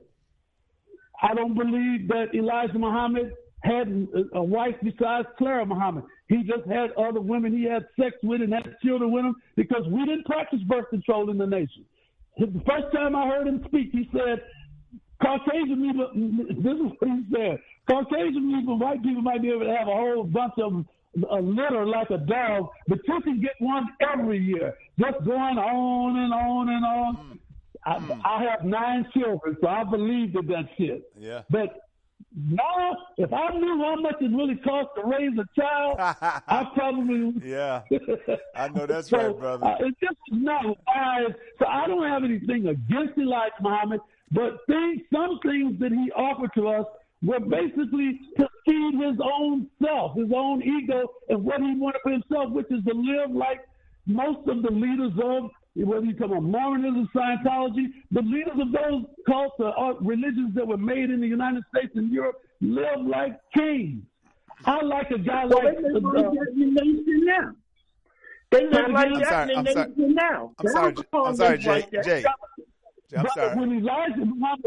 I don't believe that Elijah Muhammad had a wife besides Clara Muhammad. He just had other women he had sex with and had children with them, because we didn't practice birth control in the nation. The first time I heard him speak, he said, Caucasian people, this is what he said, Caucasian people, white people might be able to have a whole bunch of a litter like a dog, but you can get one every year, just going on and on and on. I have 9 children, so I believe that shit.
Yeah.
But now, if I knew how much it really costs to raise a child, I probably
Yeah. I know that's
so,
right, brother.
It's just not wise. So I don't have anything against Elijah Muhammad, but some things that he offered to us were basically to feed his own self, his own ego, and what he wanted for himself, which is to live like most of the leaders of, whether you talk about Mormonism, Scientology, the leaders of those cults or religions that were made in the United States and Europe live like kings. I like a guy like
they live like that in the nation now. They live like that in the nation now.
I'm sorry, Jay. I'm sorry.
When Elijah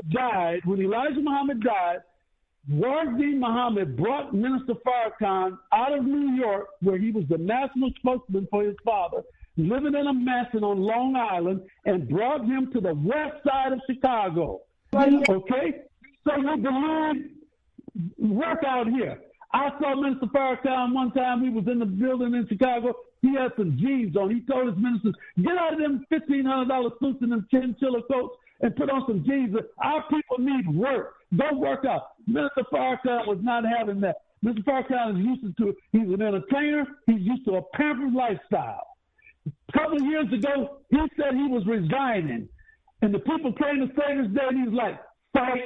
Muhammad died, Wardi Muhammad brought Minister Farrakhan out of New York, where he was the national spokesman for his father, living in a mansion on Long Island, and brought him to the west side of Chicago. Okay? So we believe work out here. I saw Minister Farrakhan one time. We was in the building in Chicago. He had some jeans on. He told his ministers, get out of them $1,500 suits and them chinchilla coats and put on some jeans. Our people need work. Don't work out. Minister Farrakhan was not having that. Mr. Farrakhan is used to, he's an entertainer. He's used to a pampered lifestyle. A couple of years ago, he said he was resigning. And the people came to say this day, and he's like, fight.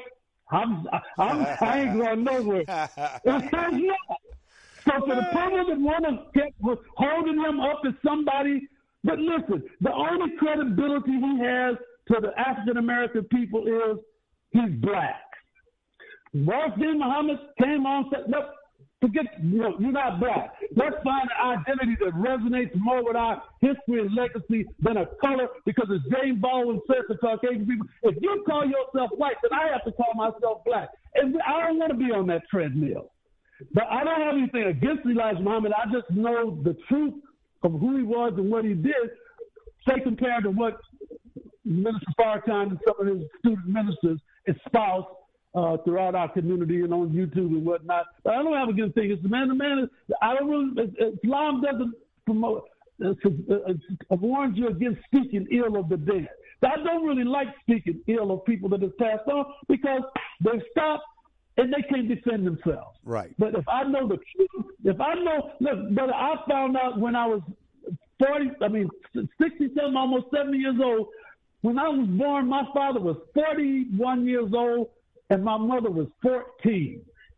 I ain't going nowhere. And says no. So for the people that want to keep holding him up as somebody, but listen, the only credibility he has to the African American people is he's black. Wardi Muhammad came on and said, look, forget, you're not black. Let's find an identity that resonates more with our history and legacy than a color, because as James Baldwin said to Caucasian people, if you call yourself white, then I have to call myself black. And I don't want to be on that treadmill. But I don't have anything against Elijah Muhammad. I just know the truth of who he was and what he did, say compared to what Minister Farrakhan and some of his student ministers espouse throughout our community and on YouTube and whatnot. But I don't have a good thing. It's the man is, I don't really, Islam doesn't promote, warns you against speaking ill of the dead. I don't really like speaking ill of people that have passed on, because they stop and they can't defend themselves.
Right.
But if I know the truth, look, brother, I found out when I was 67, almost 70 years old. When I was born, my father was 41 years old and my mother was 14.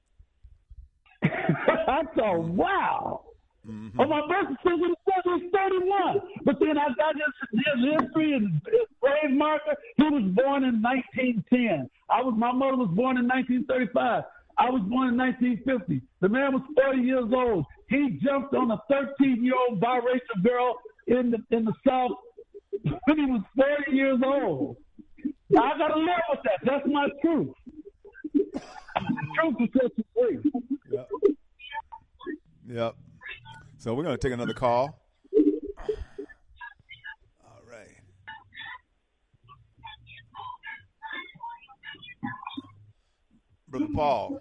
I thought, wow. Mm-hmm. On my birth certificate, it says he's 31. But then I got his history and his grave marker. He was born in 1910. My mother was born in 1935. I was born in 1950. The man was 40 years old. He jumped on a 13-year-old biracial girl in the South when he was 40 years old. Now, I got to live with that. That's my truth. The truth will set you free.
Yep. So we're going to take another call. All right. Brother Paul.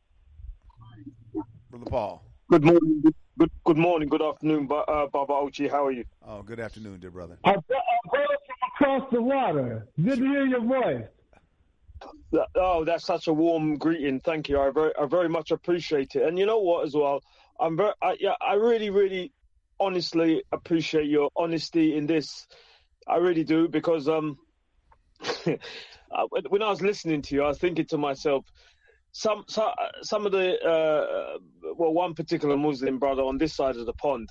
Good morning. Good morning. Good afternoon, Baba Ochi. How are you?
Oh, good afternoon, dear brother.
I'm from across the water. Good to hear your voice.
Oh, that's such a warm greeting. Thank you. I very much appreciate it. And you know what, as well, I really, really, honestly appreciate your honesty in this. I really do, because when I was listening to you, I was thinking to myself, some of the one particular Muslim brother on this side of the pond,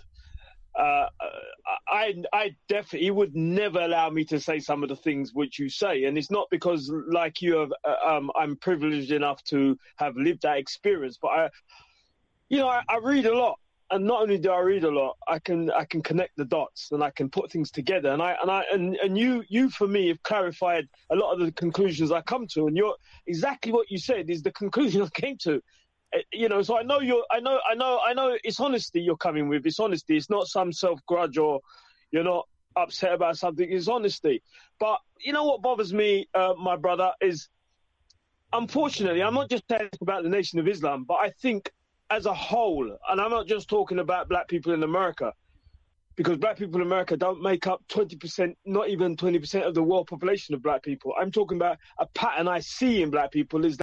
I definitely would never allow me to say some of the things which you say, and it's not because, like you have, I'm privileged enough to have lived that experience, but I read a lot, and not only do I read a lot, I can connect the dots and I can put things together, and you for me have clarified a lot of the conclusions I come to, and you're exactly what you said is the conclusion I came to. So I know it's honesty you're coming with. It's honesty. It's not some self-grudge or you're not upset about something. It's honesty. But you know what bothers me, my brother, is unfortunately, I'm not just saying about the Nation of Islam, but I think as a whole, and I'm not just talking about black people in America, because black people in America don't make up 20%, not even 20% of the world population of black people. I'm talking about a pattern I see in black people is that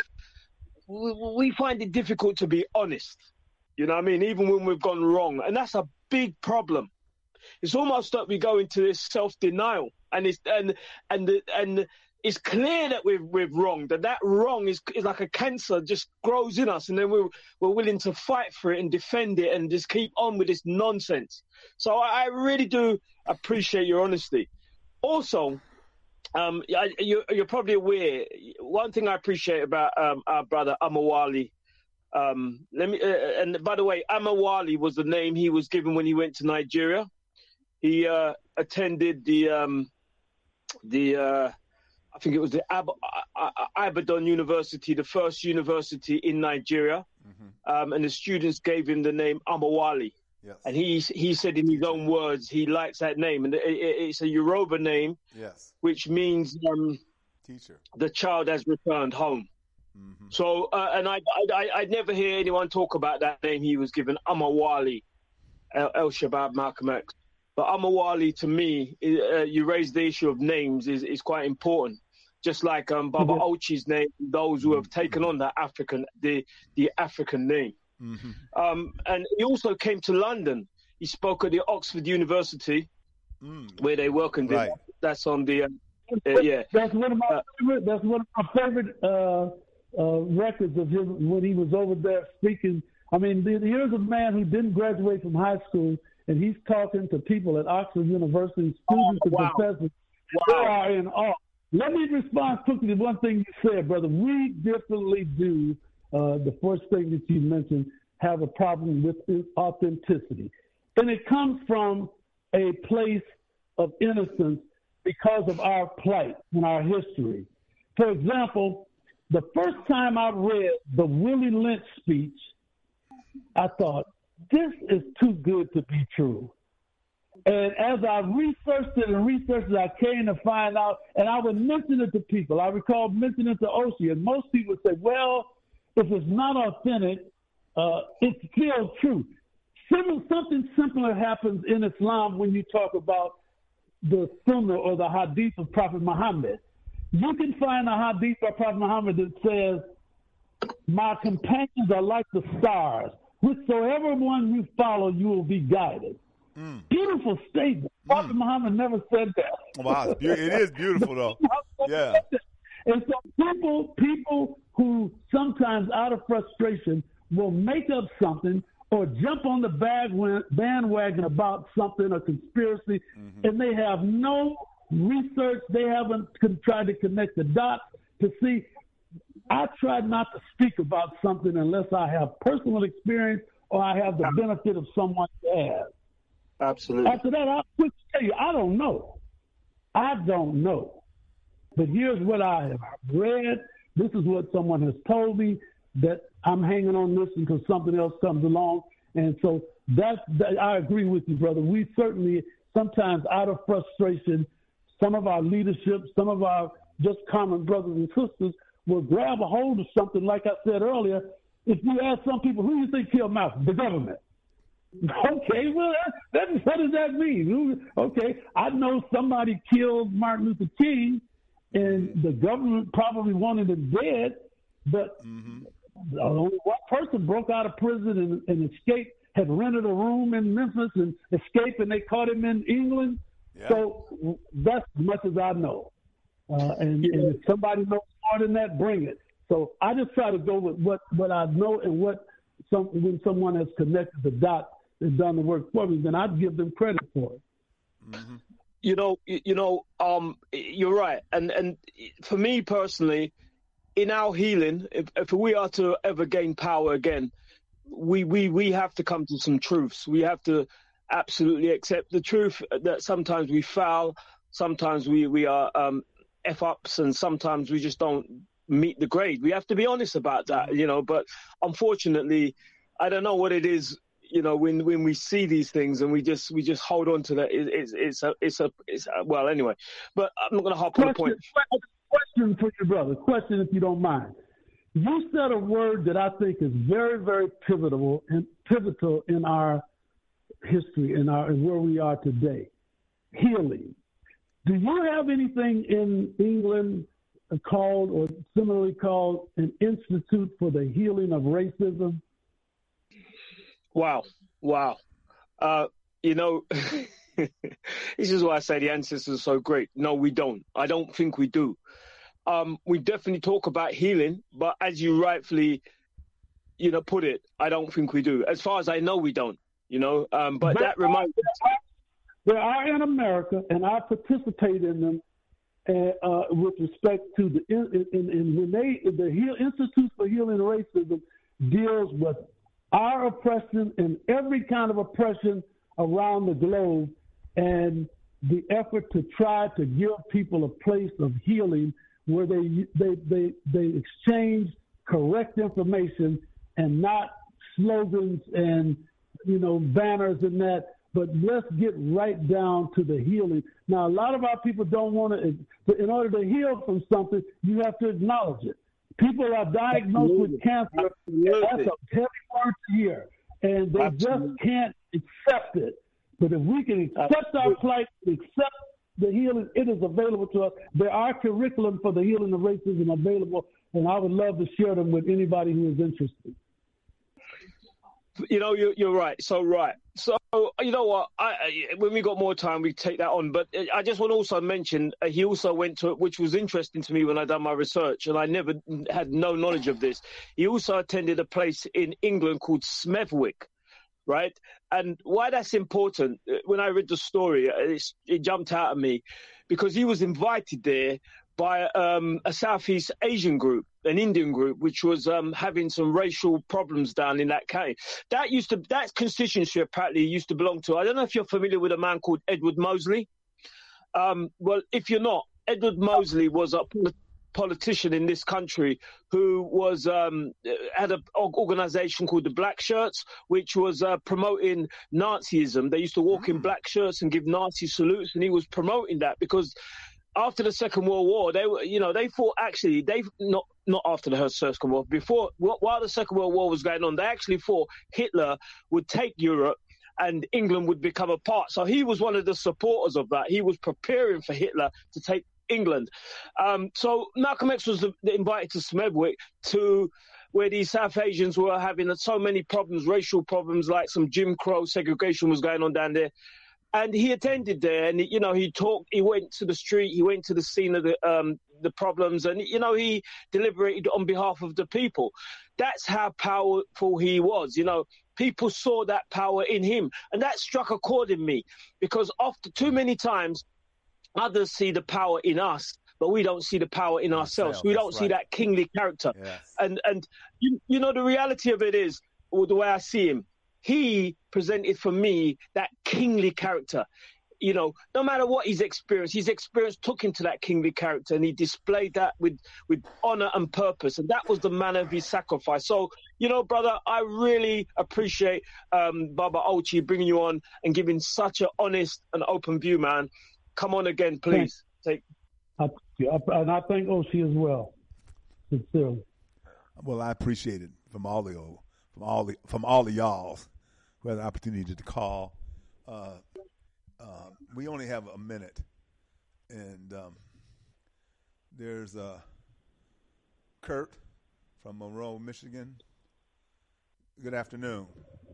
we find it difficult to be honest. You know what I mean? Even when we've gone wrong. And that's a big problem. It's almost that we go into this self-denial, and it's clear that we've wronged, that wrong is like a cancer, just grows in us, and then we're willing to fight for it and defend it and just keep on with this nonsense. So I really do appreciate your honesty. Also, you're probably aware, one thing I appreciate about our brother Amawali. And by the way, Amawali was the name he was given when he went to Nigeria. He attended the I think it was the Ibadan University, the first university in Nigeria, and the students gave him the name Amawali. Yes. And he said in his own words he likes that name, and it's a Yoruba name, yes, which means teacher. The child has returned home. Mm-hmm. So, and I never hear anyone talk about that name he was given, Amawali, El Shabab Malcolm X. But Amawali, to me, you raised the issue of names is quite important. Just like Baba Ochi's name, those who have taken on that the African name. Mm-hmm. And he also came to London. He spoke at the Oxford University, where they welcomed him. That's on the yeah.
That's one of my favorite records of him when he was over there speaking. I mean, here's a man who didn't graduate from high school, and he's talking to people at Oxford University, students and professors. They are in awe. Let me respond quickly to one thing you said, brother. We definitely do, the first thing that you mentioned, have a problem with authenticity. And it comes from a place of innocence because of our plight and our history. For example, the first time I read the Willie Lynch speech, I thought, this is too good to be true. And as I researched it, I came to find out, and I would mention it to people. I recall mentioning it to Oshi, and most people would say, well, if it's not authentic, it's still true. Something similar happens in Islam when you talk about the Sunnah or the Hadith of Prophet Muhammad. You can find a Hadith by Prophet Muhammad that says, my companions are like the stars. Whichsoever one you follow, you will be guided. Beautiful statement. Prophet Muhammad never said that.
Wow, it is beautiful though. Yeah.
And so people who sometimes out of frustration will make up something or jump on the bandwagon about something, a conspiracy, and they have no research. They haven't tried to connect the dots to see. I try not to speak about something unless I have personal experience or I have the benefit of someone to have.
Absolutely.
After that, I'll quick tell you, I don't know. But here's what I have read. This is what someone has told me, that I'm hanging on this until something else comes along. And so I agree with you, brother. We certainly, sometimes out of frustration, some of our leadership, some of our just common brothers and sisters will grab a hold of something. Like I said earlier, if you ask some people, who do you think killed Malcolm? The government. Okay, well, what does that mean? Okay, I know somebody killed Martin Luther King, and the government probably wanted him dead, but only one person broke out of prison and escaped, had rented a room in Memphis and escaped, and they caught him in England. Yeah. So that's as much as I know. And if somebody knows more than that, bring it. So I just try to go with what I know and when someone has connected the dots and done the work for me, then I'd give them credit for it.
Mm-hmm. You're right. And for me personally, in our healing, if we are to ever gain power again, we have to come to some truths. We have to absolutely accept the truth that sometimes we foul, sometimes we are F-ups, and sometimes we just don't meet the grade. We have to be honest about that, but unfortunately, I don't know what it is, when we see these things and we just hold on to that. It's well, anyway, but I'm not going to hop on the point.
Question for you, brother. Question, if you don't mind. You said a word that I think is very, very pivotal in our history and where we are today. Healing. Do you have anything in England called or similarly called an Institute for the Healing of Racism?
Wow. This is why I say the ancestors are so great. No, we don't. I don't think we do. We definitely talk about healing, but as you rightfully, put it, I don't think we do. As far as I know, we don't. But that reminds me.
There are in America, and I participate in them with respect to the Institute for Healing Racism deals with our oppression and every kind of oppression around the globe, and the effort to try to give people a place of healing where they exchange correct information and not slogans and banners and that. But let's get right down to the healing. Now, a lot of our people don't want to. In order to heal from something, you have to acknowledge it. People are diagnosed with cancer. That's a heavy word to hear, and they just can't accept it. But if we can accept our plight, accept the healing, it is available to us. There are curriculum for the healing of racism available, and I would love to share them with anybody who is interested.
You're right. So right. So you know what? When we got more time, we take that on. But I just want to also mention he also went to, which was interesting to me when I done my research, and I never had no knowledge of this. He also attended a place in England called Smethwick, right? And why that's important? When I read the story, it jumped out at me because he was invited there by a Southeast Asian group, an Indian group, which was having some racial problems down in that county. That constituency apparently used to belong to, I don't know if you're familiar with a man called Edward Mosley. Well, if you're not, Edward Mosley was a politician in this country who was had an organization called the Black Shirts, which was promoting Nazism. They used to walk in black shirts and give Nazi salutes, and he was promoting that because after the Second World War, they fought actually, not after the Second World War, while the Second World War was going on, they actually thought Hitler would take Europe and England would become a part. So he was one of the supporters of that. He was preparing for Hitler to take England. So Malcolm X was invited to Smethwick to where these South Asians were having so many problems, racial problems, like some Jim Crow segregation was going on down there. And he attended there, and he talked. He went to the street. He went to the scene of the problems, and he deliberated on behalf of the people. That's how powerful he was. People saw that power in him, and that struck a chord in me because after too many times, others see the power in us, but we don't see the power in ourselves. We don't see that kingly character. Yes. And the reality of it is, or the way I see him, he presented for me that kingly character. No matter what his experience took him to that kingly character, and he displayed that with honor and purpose. And that was the manner of his sacrifice. So, brother, I really appreciate Baba Ochi bringing you on and giving such an honest and open view, man. Come on again, please. And
I thank Ochi as well, sincerely.
Well, I appreciate it from all of y'all who had the opportunity to call. We only have a minute, and there's Kurt from Monroe, Michigan. Good afternoon.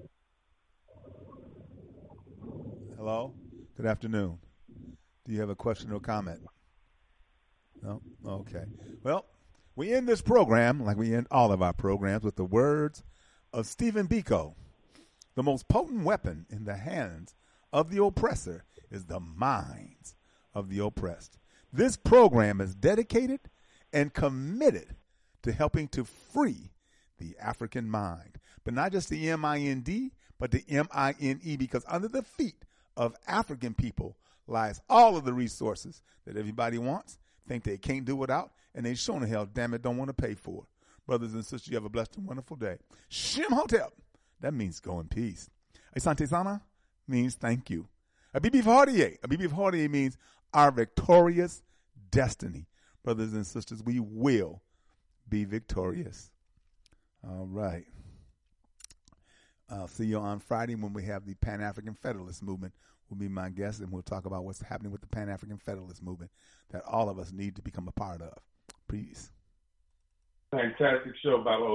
Hello? Good afternoon. Do you have a question or comment? No? Okay. Well, we end this program, like we end all of our programs, with the words of Stephen Biko. The most potent weapon in the hands of the oppressor is the minds of the oppressed. This program is dedicated and committed to helping to free the African mind, but not just the M-I-N-D, but the M-I-N-E, because under the feet of African people lies all of the resources that everybody wants, think they can't do without, and they sure the hell, damn it, don't want to pay for. Brothers and sisters, you have a blessed and wonderful day. Shem Hotep, that means go in peace. Asante Sana means thank you. Abibi Vahadiye means our victorious destiny. Brothers and sisters, we will be victorious. All right. I'll see you on Friday when we have the Pan-African Federalist Movement will be my guest, and we'll talk about what's happening with the Pan-African Federalist Movement that all of us need to become a part of. Peace.
Fantastic show, Bob.